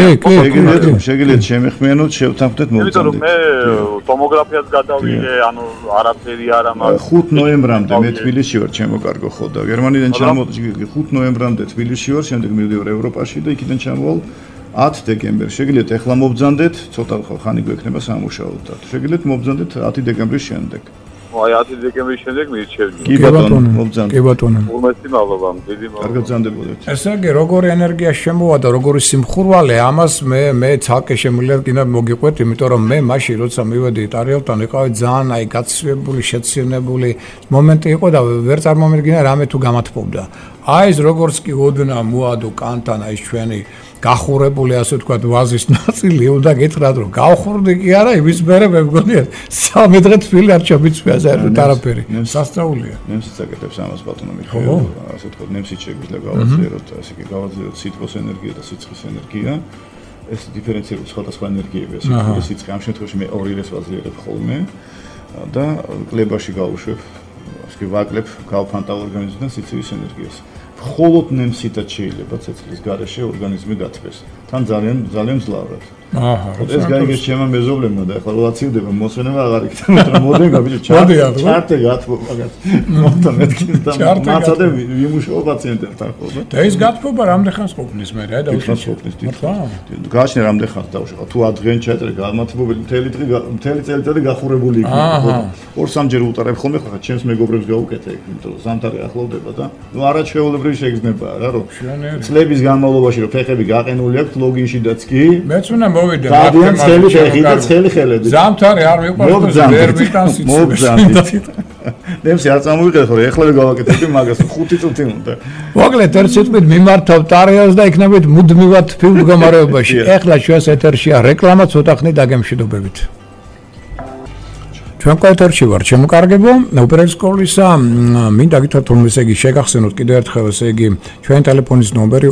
შეგიძლიათ შემეხმიანოთ, შევთანხმდეთ მოგზაურობთ. იმიტომ რომ მე ტომოგრაფიას გადავიდე, ანუ არაფერი არ ამას 5 ნოემბრამდე მე თბილისში ვარ, ჩემო კარგო ხო და გერმანიდან ჩამოვედი 5 ნოემბრამდე თბილისში ვარ, შემდეგ მივდივარ ევროპაში და იქიდან ჩამოვალ 10 დეკემბერს. შეგიძლიათ ახლა მობრძანდეთ, ცოტა ხანი გვექნება სამუშაოდ და შეგიძლიათ მობრძანდეთ 10 დეკემბრის შემდეგ. აი 10 დეკემბრის შემდეგ მირჩევდი. კი ბატონო, მობრძანდეთ. კი ბატონო. უმეტი მადლობა, დიდი მადლობა. კარგად ბრძანდებოდეთ. ესე იგი, როგორი ენერგია შემოვადა, როგორი სიმხურვალე, ამას მე ცალკე შემიძლია კიდე მოგიყვეთ, იმიტომ რომ მე მაშინ როცა მივედი ტარიელთან, იყავი ძალიან აი გაცივებული, შეცინებული მომენტი იყო და ვერ წარმომედგინა რამე თუ გამათბობდა. აი ეს როგორც კი ოდნა მოადო კანთან აი ჩვენი გახურებული ასე ვთქვათ ვაზის ნაწილი უნდა გითხრათ რომ გავხურდი კი არა იმის მერე მე მგონია 3 დღე თბილი არ ჩამიწვიაზე არაფერი სასწაულია ნემსიც აკეთებს ამას ბატონო მიხეილ ასე ვთქვათ ნემსიც შეგვიძლია გავაძლიეროთ ასე კი გავაძლიეროთ სითბოს ენერგია და სიცხის ენერგია ეს დიფერენცირებული სხვადასხვა ენერგიები ასე ვთქვათ სიცხე ამ შემთხვევაში მე ორ-ის ვაძლიერებ ხოლმე და კლებაში გავუშვებ ასე კი ვაკლებ გავფანტავ ორგანიზმიდან სიცხის ენერგიას მხოლოდ ნემსითაც შეიძლება ცეცხლის გარეშე ორგანიზმი გათბეს. თან ძალიან ძლავრად. ეს გაიგეს ჩემმა მეზობლებმა და ახლა როლაციდება მოსვენება აღარ იქნება, მაგრამ მოდება ბიჭო ჩარტე გათბო მაგათ. მოხდა მეთქი და მაცადე ვიმუშაო პაციენტებთან ხოლმე. და ეს გათბობა რამდენ ხანს ყოფნის მე რა დაუშვით. გააჩნია რამდენ ხანს დაუშვით. თუ ადრენ ჩაეწერე გამათბობელი მთელი წელიწადი გახურებული იქნება. 2-3 ჯერ უტარებ ხოლმე ხა ჩემს მეგობრებს გავუკეთე, იმიტომ რომ ზამთარი ახლოვდება და ნუ არაჩვეულებრივი შეგრძნება რა რომ წლების განმავლობაში რომ ფეხები გაყენული აქვს ლოგინშიდაც კი მეც უნდა მოვიდე მაგრამ ცხელი ფეხი და ცხელი ხელები ზამთარი არ მიყვარს ვერ ვიტანს მოგზანდით ნემსი არ წამოვიყენე ხოლმე ეხლა გავაკეთებდი მაგას 5 წუთი უნდა მოგლეთ ერთ სიტყვით მიმართავ ტარიას და იქნებით მუდმივად ფილმ მდგომარეობაში ეხლა ჩვენს ეთერშია რეკლამა ცოტა ხნით დაგემშვიდობებით ჩვენ კოეთერში ვარ, შემოკარგებო, ოპერატორის სკოლისა, მინდა გითხრათ რომ ესე იგი შეგახსენოთ კიდევ ერთხელ ესე იგი ჩვენი ტელეფონის ნომერი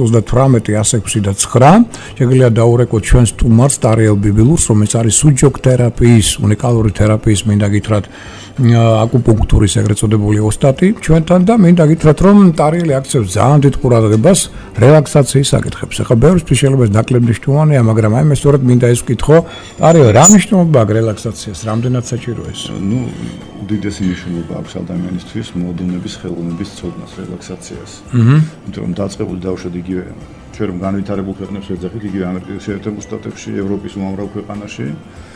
238-169, შეგიძლიათ დაურეკოთ ჩვენს სტუმარს ტარიელ ბიბილურს, რომელიც არის სუჯოქ თერაპიის, უნიკალური თერაპიის, მინდა გითხრათ აკუპუნქტურის ეგრეთ წოდებული ოსტატი ჩვენთან და მინდა გითხრათ რომ ტარიელი აქცევს ძალიან დიდ ყურადღებას რელაქსაციის საკითხებს. ახლა ბევრისთვის შეიძლება ეს ნაკლებ მნიშვნელოვანია, მაგრამ აი მე სწორედ მინდა ეს ვკითხო, ტარიელ რა მნიშვნელობა აქვს რელაქსაციას, რამდენად საჭიროა ეს? ნუ უდიდესი მნიშვნელობა აქვს ადამიანისთვის მოდუნების ხელოვნების ცოდნას რელაქსაციას. იმიტომ რომ დაწყებული დავუშვათ იგივე ჩვენ რომ განვითარებულ ქვეყნებს ვეძახით იგივე ამერიკის შეერთებულ შტატებში, ევროპის უმამრავ ქვეყანაში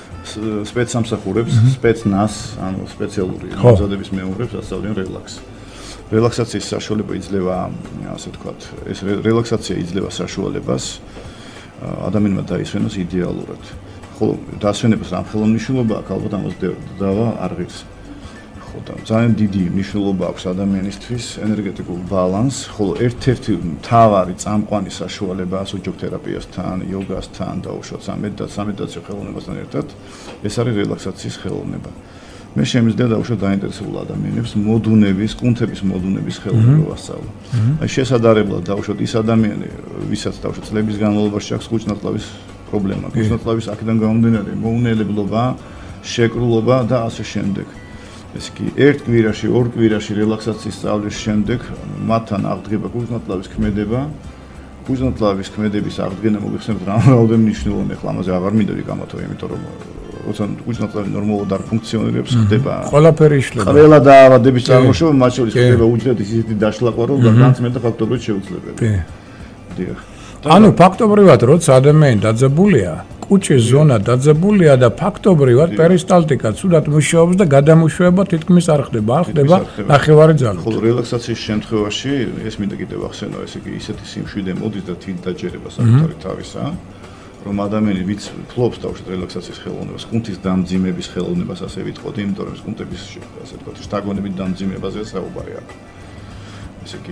სპეცსამსახურებს, სპეცნას, ანუ სპეციალური მომზადების მეომრებს ასწავლიან რელაქსს. რელაქსაციის საშუალება იძლევა, ასე ვთქვათ, ეს რელაქსაცია იძლევა საშუალებას ადამიანმა დაისვენოს იდეალურად. ხოლო დასვენებას რამ ხელმისაწვდომობა აქვს, ალბათ ამას დავა არ ღირს. ხო და ძალიან დიდი მნიშვნელობა აქვს ადამიანისთვის ენერგეტიკულ ბალანსს, ხოლო ერთ-ერთი მთავარი წამყვანი საშუალებაა სუჯოქ თერაპიასთან, იოგასთან და უშუალოდ სამედიტაციო ხელოვნებასთან ერთად ეს არის რელაქსაციის ხელოვნება. მე შემიძლია დაუშვათ დაინტერესებულ ადამიანებს მოდუნების, კუნთების მოდუნების ხელოვნება ვასწავლო. აი შესაძლებლად დაუშვათ ის ადამიანი, ვისაც დაუშვათ წლების განმავლობაში აქვს კუჭნაწლავის პრობლემა, კუჭნაწლავის აქედან გამომდინარე მოუნელებლობა, შეკრულობა და ასე შემდეგ. ეს კი ერთ კვირაში, ორ კვირაში რელაქსაციის სწავლის შემდეგ მათთან აღდგება კუჭნაწლავის ქმედება. კუჭნაწლავის ქმედების აღდგენა მოგეხსენებათ რამდენიმე მნიშვნელოვანი, ახლა ამაზე აღარ მინდა ვიკამათო, იმიტომ რომ როცა კუჭნაწლავი ნორმალურად არ ფუნქციონირებს, ხდება ყველაფერი იშლება. ყველა დაავადების წარმოშობა, მათ შორის ხდება უჯრედის ისეთი დაშლაყვა, რომ განცმენდა ფაქტორებით შეუძლებელი. დიახ. ანუ ფაქტობრივად როცა ადამიანი დაძაბულია, კუჭის ზონა დაძაბულია და ფაქტობრივად პერისტალტიკა ცუდად მუშაობს და გადამუშავება თითქმის არ ხდება, არ ხდება ნახევარი ძალით. ხოლო რელაქსაციის შემთხვევაში ეს მინდა კიდევ ახსენო, ესე იგი ისეთი სიმშვიდე მოდის და თვით დაჯერება საკუთარი თავისა, რომ ადამიანი ვიც ფლობს თავშეთ რელაქსაციის ხელოვნებას, კუნთის დამძიმების ხელოვნებას ასე ვიტყოდი, იმიტომ რომ კუნთების ასე ვთქვათ, შტაგონების დამძიმებაზე საუბარი აქვს. ესე იგი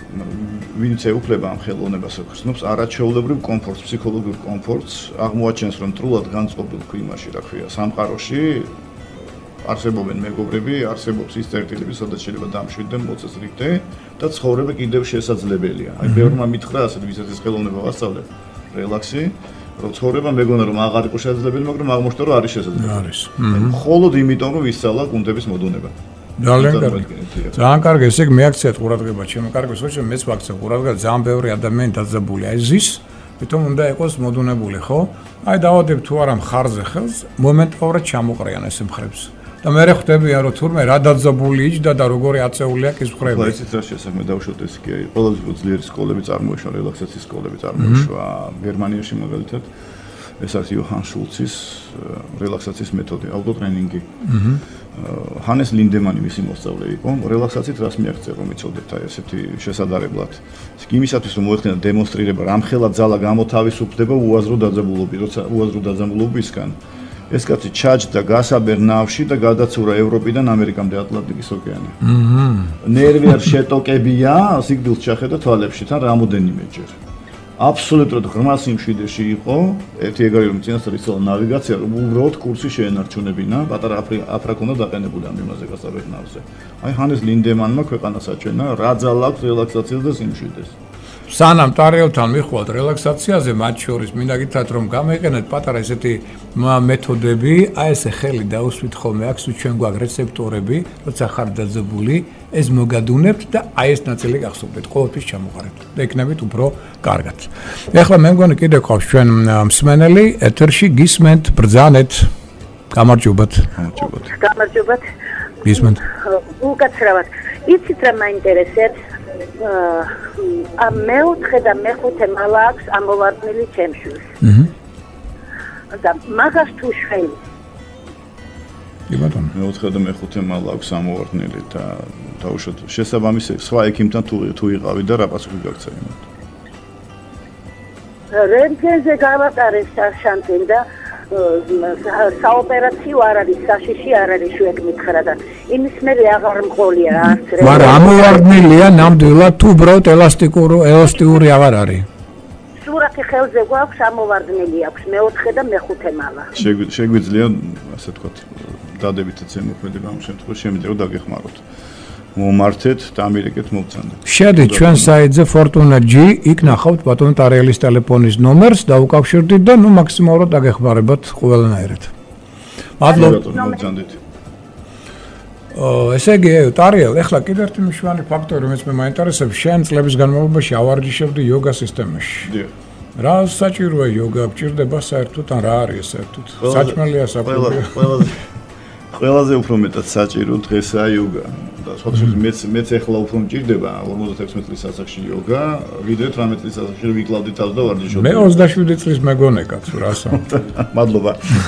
ვინც ეუფლება ამ ხელოვნებას ეხსნობს არაჩვეულებრივ კომფორტს, ფსიქოლოგიურ კომფორტს, აღმოაჩენს რომ სრულად განწყობილ კლიმატში, რა ქვია, სამყაროში არსებობენ მეგობრები, არსებობს ის წერტილები, სადაც შეიძლება დამშვიდდე, მოწეს რიგდე და ცხოვრება კიდევ შესაძლებელია. აი ბევრმა მითხრა ასეთ ვისაც ეს ხელოვნება ვასწავლე, რელაქსი, რომ ცხოვრება მეგონა რომ აღარ იყო შესაძლებელი, მაგრამ აღმოჩნდა რომ არის შესაძლებელი. არის. მხოლოდ იმიტომ რომ ვისწავლა გუნდების მოდუნება. ძალიან კარგი. ძალიან კარგი, ესე იგი მეაქციათ ყურადღება, ჩემო კარგი, სულ მეც ვაქცია ყურადღება, ძალიან ბევრი ადამიანი დაძაბული აი ზის, თვითონ უნდა იყოს მოდუნებული, ხო? აი დავადებ თუ არა მხარზე ხელს, მომენტალურად ჩამოყრიან ეს მხრებს. და მე ხვდებიან რომ თურმე რა დაძაბული იჯდა და როგორი აწეულია ის მხრები. ხო, ისიც რა შესაძლოა დავუშვათ ეს კი არის. ყველაზე ძლიერი სკოლები წარმოიშვა, რელაქსაციის სკოლები წარმოიშვა გერმანიაში მაგალითად. ეს არის იოჰან შულცის რელაქსაციის მეთოდი, აუტოტრენინგი. ჰანეს ლინდემანი მისი მოსწავლე იყო. რელაქსაციით რას მიაღწია რომ იცოდეთ აი ესეთი შესაძლებლად. იმისათვის რომ მოეხდინა დემონსტრირება, რამხელა ძალა გამოთავისუფლდება უაზრო დაძაბულობი, როცა უაზრო დაძაბულობისგან ეს კაცი ჩაჯდა გასაბერ ნავში და გადაცურა ევროპიდან ამერიკამდე ატლანტიკის ოკეანე. ნერვიერ შეტოკებია, სიგდილს ჩახედა თვალებში თან რამოდენიმეჯერ. აბსოლუტურად ღრმა სიმშვიდეში იყო, ერთი ეგარი რომ წინასწარ იცოდა ნავიგაცია, რომ უბრალოდ კურსი შეენარჩუნებინა, პატარა აფრაკ უნდა დაყენებული ამ იმაზე გასაბერ ნავზე. აი ჰანეს ლინდემანმა ქვეყანას აჩვენა რა ძალა აქვს რელაქსაციას და სიმშვიდეს. სანამ ტარიელთან მიხვალთ რელაქსაციაზე, მათ შორის მინდა გითხრათ რომ გამოიყენეთ პატარა ესეთი მეთოდები, აი ესე ხელი დაუსვით ხოლმე აქ ჩვენ გვაქვს რეცეპტორები, როცა ხარ დაძაბული, ეს მოგადუნებთ და აი ეს ნაწილი გახსოვდეთ, ყოველთვის ჩამოყარებთ და იქნებით უფრო კარგად. ეხლა მე მგონი კიდე ყავს ჩვენ მსმენელი ეთერში გისმენთ ბრძანეთ. გამარჯობათ. გამარჯობათ. გისმენთ. უკაცრავად. იცით რა მაინტერესებს? მეოთხე და მეხუთე მალა აქვს ამოვარდნილი ჩემშვილს. და მაგას თუ შველი. კი ბატონო, მეოთხე და მეხუთე მალა აქვს ამოვარდნილი და დაუშვათ შესაბამისი სხვა ექიმთან თუ იყავი და რა პასუხი გაგცა იმათ. რენტგენზე გავატარეს საშანტი და საოპერაციო არ არის, საშიში არ არის შუეთ მითხრა და იმის მერე აღარ მყოლია არც რე. მაგრამ ამოვარდნილია ნამდვილად თუ უბრალოდ ელასტიური აღარ არის. სურათი ხელზე გვაქვს ამოვარდნილი აქვს მეოთხე და მეხუთე მალა. შეგვიძლია ასე ვთქვათ დადებითაც ემოქმედება ამ შემთხვევაში, შემიძლია რომ დაგეხმაროთ. მომართეთ და ამერიკეთ მოვცანდეთ. შედით ჩვენ საიტზე Fortuna G, იქ ნახავთ ბატონო ტარიელის ტელეფონის ნომერს, დაუკავშირდით და ნუ მაქსიმალურად დაგეხმარებათ ყველანაირად. მადლობა. მოვცანდეთ. ესე იგი, ტარიელ, ეხლა კიდევ ერთი მნიშვნელოვანი ფაქტორი, რომელიც მე მაინტერესებს, შენ წლების განმავლობაში ავარჯიშებდი იოგა სისტემაში. დიახ. რა საჭიროა იოგა? გჭირდება საერთოდ ან რა არის საერთოდ? საჭმელია საფუძველი. ყველაზე უფრო მეტად საჭირო დღესაა იოგა. და სხვადასხვა მეც ეხლა უფრო მჭირდება 56 წლის ასაკში იოგა, ვიდრე 18 წლის ასაკში ვიკლავდი თავს და ვარჯიშობდი. მე 27 წლის მეგონე კაცო, რასო. მადლობა.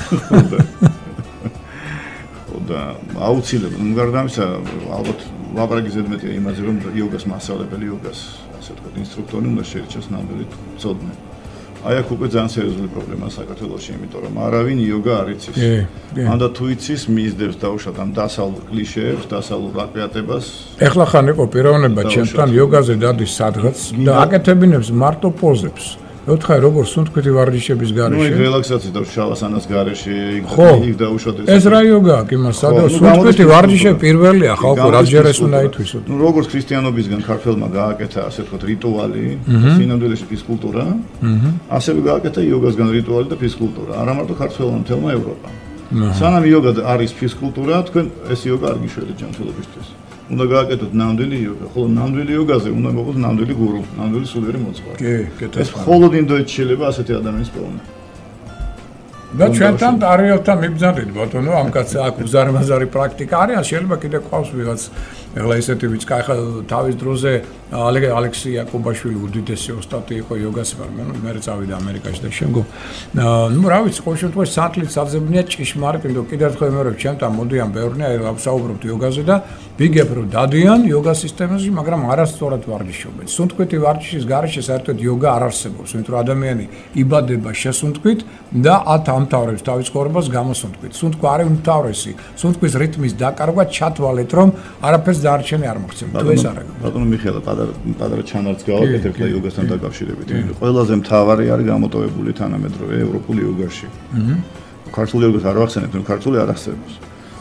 და აუცილებლად, გარდა ამისა, ალბათ ლაპარაკი ზედმეტია იმაზე, რომ იოგას მასწავლებელი, იოგას ასე ვთქვათ, ინსტრუქტორი უნდა შეირჩეს ნამდვილად მწოდნე. აი აქ უკვე ძალიან სერიოზული პრობლემაა საქართველოში, იმიტომ რომ არავინ იოგა არ იცის. ანდა თუ იცის, მისდევს დაუშვათ ამ დასავლურ კლიშეებს, დასავლურ აკრეატებას. ეხლა ხან იყო პიროვნება ჩემთან იოგაზე დადის სადღაც და აკეთებინებს მარტო პოზებს. ოთხი როგორ სუნთქვითი ვარჯიშების გარეშე. ნუ რელაქსაცია და შავასანას გარეშე, იქ დაუშვათ ეს. ეს რა იოგაა, კი მას სადაც სუნთქვითი ვარჯიში პირველია ხალხო, რასჯერ ეს უნდა ითვისოთ. ნუ როგორც ქრისტიანობისგან ქართველმა გააკეთა ასე ვთქვათ რიტუალი, სინამდვილეში ფიზკულტურა, ასევე გააკეთა იოგასგან რიტუალი და ფიზკულტურა, არა მარტო ქართველმა, მთელმა ევროპამ. სანამ იოგა არის ფიზკულტურა, თქვენ ეს იოგა არ გიშველი ჯანმრთელობისთვის. უნდა გააკეთოთ ნამდვილი იოგა, ხოლო ნამდვილი იოგაზე უნდა მოყოთ ნამდვილი გურუ, ნამდვილი სულიერი მოძღვარი. კი, ეს მხოლოდ ინდოეთში შეიძლება ასეთი ადამიანის პოვნა. და ჩვენთან ტარიელთან მიბრძანდით ბატონო, ამ კაცს აქ უზარმაზარი პრაქტიკა არის, შეიძლება კიდე ყავს ვიღაც ეხლა ესეთი ვიც კაი ხა თავის დროზე ალექსი იაკობაშვილი უდიდესი ოსტატი იყო იოგას, მაგრამ მე წავიდა ამერიკაში და შემდგომ ნუ რა ვიცი, ყოველ შემთხვევაში სანთლით საძებნია ჭიშმარიტ, იმიტომ კიდევ ერთხელ მე რომ ჩემთან მოდიან ბევრნი, აი ვსაუბრობთ იოგაზე და ვიგებ რომ დადიან იოგა სისტემაში, მაგრამ არასწორად ვარჯიშობენ. სუნთქვითი ვარჯიშის გარეშე საერთოდ იოგა არ არსებობს, იმიტომ რომ ადამიანი იბადება შესუნთქვით და ამთავრებს თავის ცხოვრებას გამოსუნთქვით. სუნთქვა არის უმთავრესი. სუნთქვის რიტმის დაკარგვა ჩათვალეთ, რომ არაფერს დარჩენი არ მოხდება. თუ ეს არ არის. ბატონო მიხელა, პატარა ჩანართს გავაკეთებ და იოგასთან დაკავშირებით. ყველაზე მთავარი არის გამოტოვებული თანამედროვე ევროპული იოგაში. ქართული იოგას არ ვახსენებ, ქართული არ არსებობს.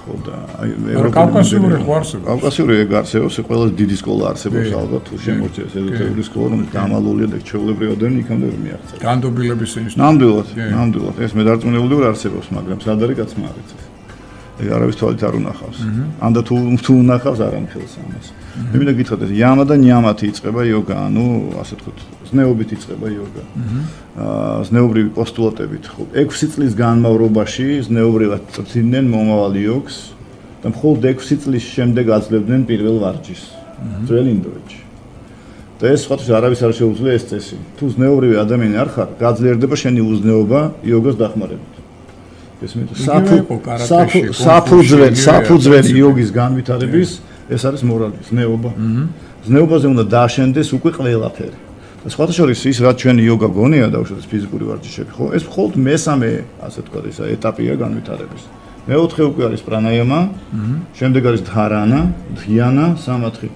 ხო და კავკასიური ხო არსებობს? კავკასიური ეგ არსებობს, ყველა დიდი სკოლა არსებობს ალბათ, თუ შემოწეს ეზოთერული სკოლა, რომელიც გამალულია და ჩვეულებრივი ადამიანი იქამდე ვერ მიაღწევს. განდობილების ინსტიტუტი. ნამდვილად, ეს მე დარწმუნებული ვარ არსებობს, მაგრამ სად არის კაცმა არ იცის. ეგ არავის თვალით არ უნახავს. ანდა თუ უნახავს არ ამხელს ამას. მე მინდა გითხრათ, ეს იამა და ნიამათი იწყება იოგა, ანუ ასე ვთქვათ, ზნეობით იწყება იოგა. ზნეობრივი პოსტულატებით, ხო. 6 წლის განმავლობაში ზნეობრივად წვრთნდნენ მომავალ იოგს და მხოლოდ 6 წლის შემდეგ აძლევდნენ პირველ ვარჯიშს. ძველ ინდოეთში. და ეს სხვათვის არავის არ შეუძლია ეს წესი. თუ ზნეობრივი ადამიანი არ ხარ, გაძლიერდება შენი უზნეობა იოგას დახმარებით. საფუძველი იოგის განვითარების ეს არის მორალი, ზნეობა. ზნეობაზე უნდა დააშენდეს უკვე ყველაფერი. და სხვათა შორის ის რაც ჩვენი იოგა გონია და უშუალოდ ფიზიკური ვარჯიშები, ხო, ეს მხოლოდ მესამე, ასე ვთქვათ, ისა ეტაპია განვითარების. მეოთხე უკვე არის პრანაიამა, შემდეგ არის დჰარანა, დჰიანა, სამათხი.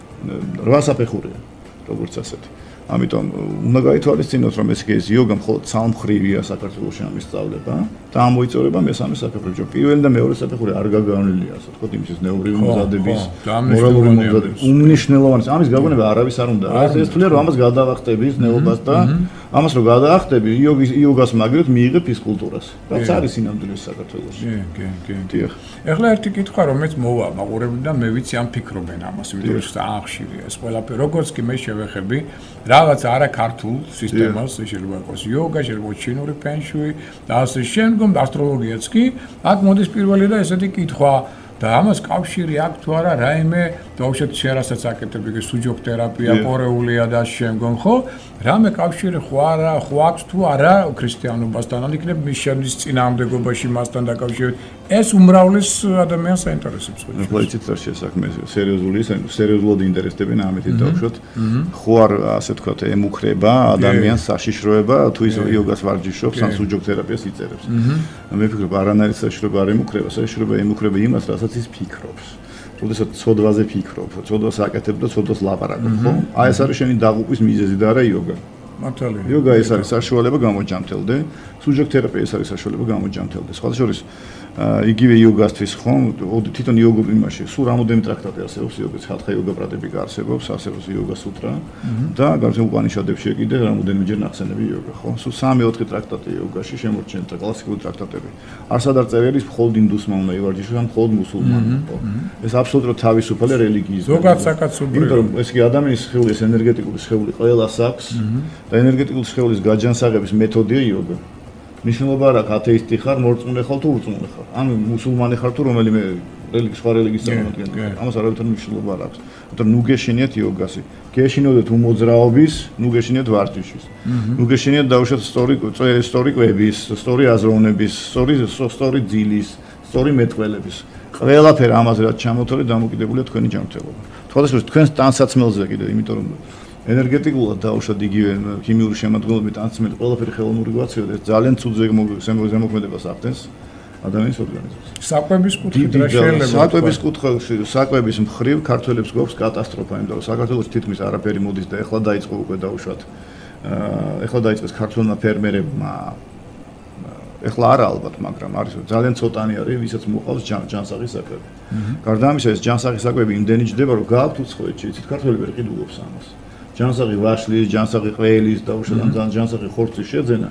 8 საფეხურია, როგორც ასეთი. ამიტომ უნდა გაითვალისწინოთ, რომ ეს იოგა მხოლოდ სამმხრივია საქართველოში ამისწავლება და ამოიწურება მესამე საფეხური. პირველი და მეორე საფეხური არ გაგავნილია, ასე ვთქვათ, იმის ზნეობრივი მომზადების, მორალური მომზადების, უმნიშვნელოვანესი. ამის გაგონება არავის არ უნდა. ეს თვლია, რომ ამას გადავახტები ზნეობას და ამას რომ გადაახტები, იოგას მაგრეთ მიიღე ფიზკულტურას. რაც არის სინამდვილეში საქართველოში. კი. ეხლა ერთი კითხვა, რომელიც მოვა მაყურებლიდან, მე ვიცი ამ ფიქრობენ ამას, იმიტომ რომ აღხშირია ეს ყველაფერი. როგორც კი მე შევეხები რაღაც არა ქართულ სისტემას, შეიძლება იყოს იოგა, შეიძლება ჩინური ფენშუი და ასე შემდგომ ასტროლოგიაც კი, აქ მოდის პირველი და ესეთი კითხვა და ამას კავშირი აქვს თუ არა რაიმე დაუშვათ შერასაც აკეთებ იგი სუჯოქთერაპია, კორეულია და შემდგომ ხო? რამე კავშირი ხო აქვს თუ არა ქრისტიანობასთან, ან იქნებ მიშელის წინააღმდეგობაში მასთან დაკავშირებით. ეს უმრავლეს ადამიანს აინტერესებს ხო? ხო, იცით რა შესაქმე სერიოზულად ინტერესდებიან ამით დაუშვათ. ხო არ ასე ვთქვათ, ემუქრება ადამიანს საშიშროება თუ ის იოგას ვარჯიშობს, ან სუჯოქთერაპიას იწერებს. მე ვფიქრობ, არანაირი საშიშროება არ ემუქრება, საშიშროება ემუქრება იმას, რასაც ის ფიქრობს. როდესაც ცოდვაზე ფიქრობ, ცოდვას აკეთებ და ცოდვას ლაპარაკობ, ხო? აი ეს არის შენი დაღუპვის მიზეზი და არა იოგა. მართალია. იოგა ეს არის საშუალება გამოჯამთელდე, სუჯოქთერაპია ეს არის საშუალება გამოჯამთელდე. სხვათა შორის იგივე იოგასთვის ხომ თვითონ იოგა იმაში სულ რამოდენიმე ტრაქტატი არსებობს იოგას, ხალხა იოგა პრატიპიკა არსებობს, არსებობს იოგა სუტრა და გარშემო უპანიშადებში კიდე რამოდენიმეჯერ ნახსენები იოგა, ხო? სულ 3-4 ტრაქტატი იოგაში შემორჩენილია და კლასიკური ტრაქტატები. არსად არ წერი არის მხოლოდ ინდუსმა უნდა ივარჯიშოს, ან მხოლოდ მუსულმანმა, ხო? ეს აბსოლუტურად თავისუფალი რელიგიის. ზოგადად საკაცობრიო. იმიტომ რომ ეს კი ადამიანის სხეული, ეს ენერგეტიკული სხეული ყველას აქვს და ენერგეტიკული სხეულის გაჯანსაღების მეთოდია იოგა. ნიშნულობა რა, ათეისტი ხარ, მორწმუნე ხარ თუ ურწმუნე ხარ. ან მუსულმანი ხარ თუ რომელიმე სხვა რელიგიის წარმომადგენელი. ამას არავითარ მნიშვნელობა არ აქვს. მაგრამ ნუ გეშინიათ იოგასი. გეშინოდეთ უმოძრაობის, ნუ გეშინიათ ვარჯიშის. ნუ გეშინიათ დაუშვათ სწორი კვების, სწორი აზროვნების, სწორი ძილის, სწორი მეტყველების. ყველაფერი ამაზე რაც ჩამოთვლილი დამოკიდებულია თქვენი ჯანმრთელობა. თვალსაჩინო თქვენს ტანსაცმელზე კიდე, იმიტომ რომ ენერგეტიკულად დაუშვათ იგივე ქიმიური შემადგენლობით ანცმელი ყველაფერი ხელოვნური გვაცია და ეს ძალიან ცუდ ზემოქმედებას ახდენს ადამიანის ორგანიზმს. საკვების კუთხით რა შეიძლება? საკვების მხრივ ქართველებს გვაქვს კატასტროფა, იმიტომ რომ საქართველოს თითქმის არაფერი მოდის და ეხლა დაიწყო უკვე დაუშვათ. ეხლა დაიწყეს ქართველმა ფერმერებმა ეხლა არა ალბათ, მაგრამ არის ძალიან ცოტანი არის, ვისაც მოყავს ჯანსაღის საკვები. გარდა ამისა, ეს ჯანსაღის საკვები იმდენი ჯდება, რომ გააქვთ უცხოეთში, იცით, ქართველები ვერ ყიდულობს ამას. ჯანსაღი ვაშლის, ჯანსაღი ყველის და უშუალოდ ჯანსაღი ხორცის შეძენა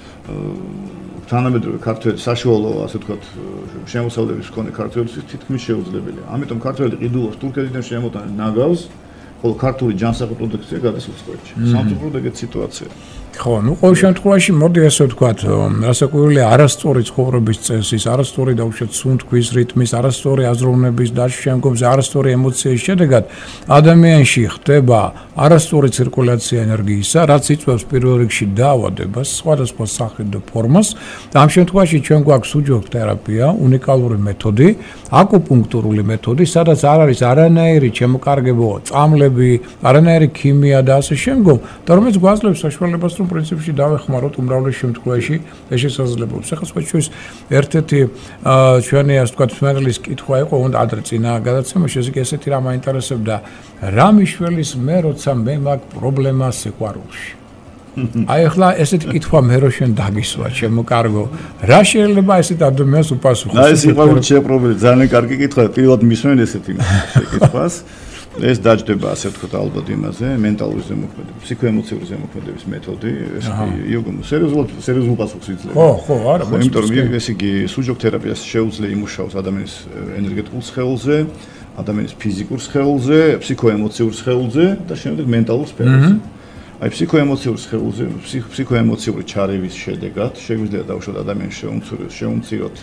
თანამედროვე ქართველი საშუალო, ასე ვთქვათ, შემოსავლების მქონე ქართველისთვის თითქმის შეუძლებელია. ამიტომ ქართველი ყიდულობს თურქეთიდან შემოტანილ ნაგავს, ხოლო ქართული ჯანსაღი პროდუქცია გადის უცხოეთში. სამწუხაროდ ეგეთი სიტუაცია. ხო, ну ყოველ შემთხვევაში მოდი ასე ვთქვათ, რასაკვირველია არასწორი ცხოვრების წესის, არასწორი დაუშვათ სუნთქვის რიტმის, არასწორი აზროვნების და შემდგომზე არასწორი ემოციის შედეგად ადამიანში ხდება არასწორი ცირკულაცია ენერგიისა, რაც იწვევს პირველ რიგში დაავადებას, სხვადასხვა სახით და ფორმას. და ამ შემთხვევაში ჩვენ გვაქვს სუჯოქთერაპია, უნიკალური მეთოდი, აკუპუნქტურული მეთოდი, სადაც არ არის არანაირი შემოკარგებო წამლები, არანაირი ქიმია და ასე შემდგომ, და რომელიც გვაძლევს საშუალებას პრინციპში დავეხმაროთ უმრავლეს შემთხვევაში ეს შესაძლებლობს. ახლა სხვათვის ერთ-ერთი ჩვენი ასე ვთქვათ სმერლის კითხვა იყო, უნდა ადრე წინა გადაცემაში ესეთი რამ აინტერესებდა, რა მიშველის მე როცა მე მაქვს პრობლემა სიყვარულში. აი ახლა ესეთი კითხვა მე რო შენ დაგისვა, ჩემო კარგო. რა შეიძლება ესეთ ადამიანს უპასუხოს? აი ეს სიყვარულით შეპრობილი ძალიან კარგი კითხვაა. პირველად მისმენ ესეთი კითხვას. ეს დაჯდება ასე ვთქვათ ალბათ იმაზე, მენტალური ზემოქმედების, ფსიქოემოციური ზემოქმედების მეთოდი, ეს იოგო სერიოზულ პასუხს იძლევა. ხო, არა, იმიტომ რომ ეს იგი სუჯოგ თერაპიას შეუძლია იმუშაოს ადამიანის ენერგეტიკულ სხეულზე, ადამიანის ფიზიკურ სხეულზე, ფსიქოემოციურ სხეულზე და შემდეგ მენტალურ სფეროზე. აი ფსიქოემოციურ სხეულზე, ფსიქოემოციური ჩარევის შედეგად შეგვიძლია დავუშვათ ადამიანს შეუმციროთ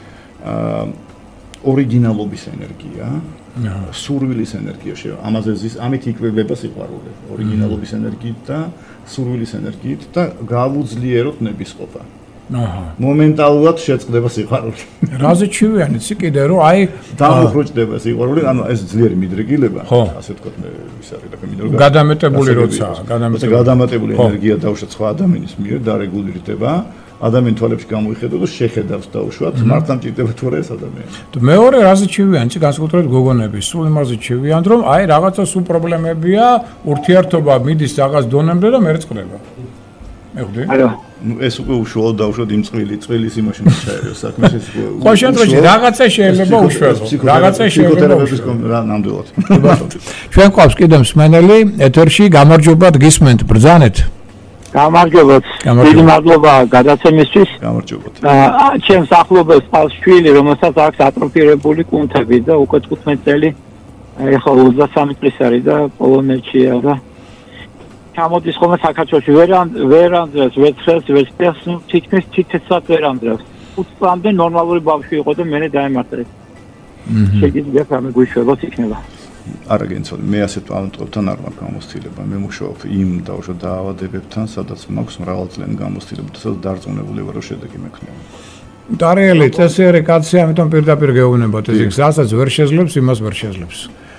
ორიგინალობის ენერგია, სურვილის ენერგია ამაზე ზის, ამით იკვებება სიყვარული, ორიგინალობის ენერგიით და სურვილის ენერგიით და გავუძლიეროთ ნებისყოფა. მომენტალურად შეწყდება სიყვარული. რაზე ჩივიანიც კიდე რომ აი დამოხროჭდება სიყვარული, ანუ ეს ძლიერი მიდრეკილება, ასე ვთქვათ, ის არის რა მინდა გადამეტებული როცა, გადამეტებული ენერგია დავუშვათ სხვა ადამიანის მიერ დარეგულირდება. ადამიანი თვალებში გამოიხედო და შეხედავს დაუშვათ მართლა მჭირდება თუ არა ეს ადამიანი. მეორე რაზე ჩივიანიც განსაკუთრებით გოგონების სულ იმაზე ჩივიან რომ აი რაღაცა სულ პრობლემებია, ურთიერთობა მიდის რაღაც დონემდე და მერე წყდება. მეგდი? ნუ ეს უკვე უშუალოდ დაუშვათ იმ წყვილის იმაში ჩაერიოს საქმეს ეს უკვე. ხო შემთხვევაში რაღაცა შეიძლება უშველო. რაღაცა შეიძლება რა ნამდვილად. ჩვენ ყავს კიდე მსმენელი ეთერში გამარჯობათ გისმენთ ბრძანეთ. გამარჯობათ. დიდი მადლობა გადაცემისთვის. გამარჯობათ. ჩემს ახლობელს ყავს შვილი, რომელსაც აქვს ატროფირებული კუნთები და უკვე 15 წელი ეხლა 23 წლის არის და პოლონეთშია და ჩამოდის ხოლმე საქართველოში ვერ ანდრევს, ვეცხრეს, ვეცდებს, ნუ თითქმის თითესაც ვერ ანდრევს. 5 წლამდე ნორმალური ბავშვი იყო და მერე დაემართეს. შეგიძლიათ ამე გვიშვებოთ იქნება. არა გენცოდი, მე ასეთ ავტომატთან არ მაქვს გამოცდილება. მე მუშაობ იმ დაუშვათ დაავადებებთან, სადაც მაქვს მრავალწლიანი გამოცდილება და სადაც დარწმუნებული ვარ, რომ შედეგი მექნება. დარიელი წესიერი კაცი, ამიტომ პირდაპირ გეუბნებათ, ეს გზასაც ვერ შეძლებს, იმას ვერ შეძლებს.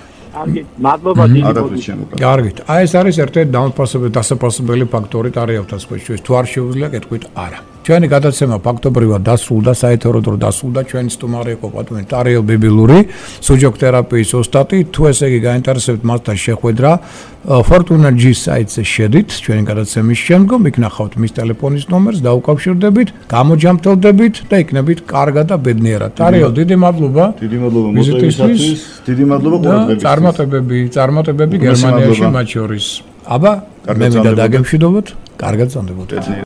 მადლობა დიდი მოგესალმებით. კარგით. აი ეს არის ერთ-ერთი დასაფასებელი ფაქტორი ტარიელთან სპეციალისტ. თუ არ შეუძლია, კეთქვით არა. ჩვენი გადაცემა ფაქტობრივად დასრულდა, საეთერო დრო დასრულდა. ჩვენი სტუმარი იყო პატიმენ ტარიელ ბიბილური, სუჯოგ თერაპიის ოსტატი. თუ ესე იგი გაინტერესებთ მასთან შეხვედრა, Fortuna G საიტზე შედით, ჩვენი გადაცემის შემდგომ იქ ნახავთ მის ტელეფონის ნომერს, დაუკავშირდებით, გამოჯამრთელდებით და იქნებით კარგად და ბედნიერად. ტარიელ, დიდი მადლობა. დიდი მადლობა მოსვისათვის. დიდი მადლობა ყურადღებისთვის. წარმატებები გერმანიაში მათ შორის. აბა, მე მინდა დაგემშვიდობოთ, კარგად წამდებოდეთ.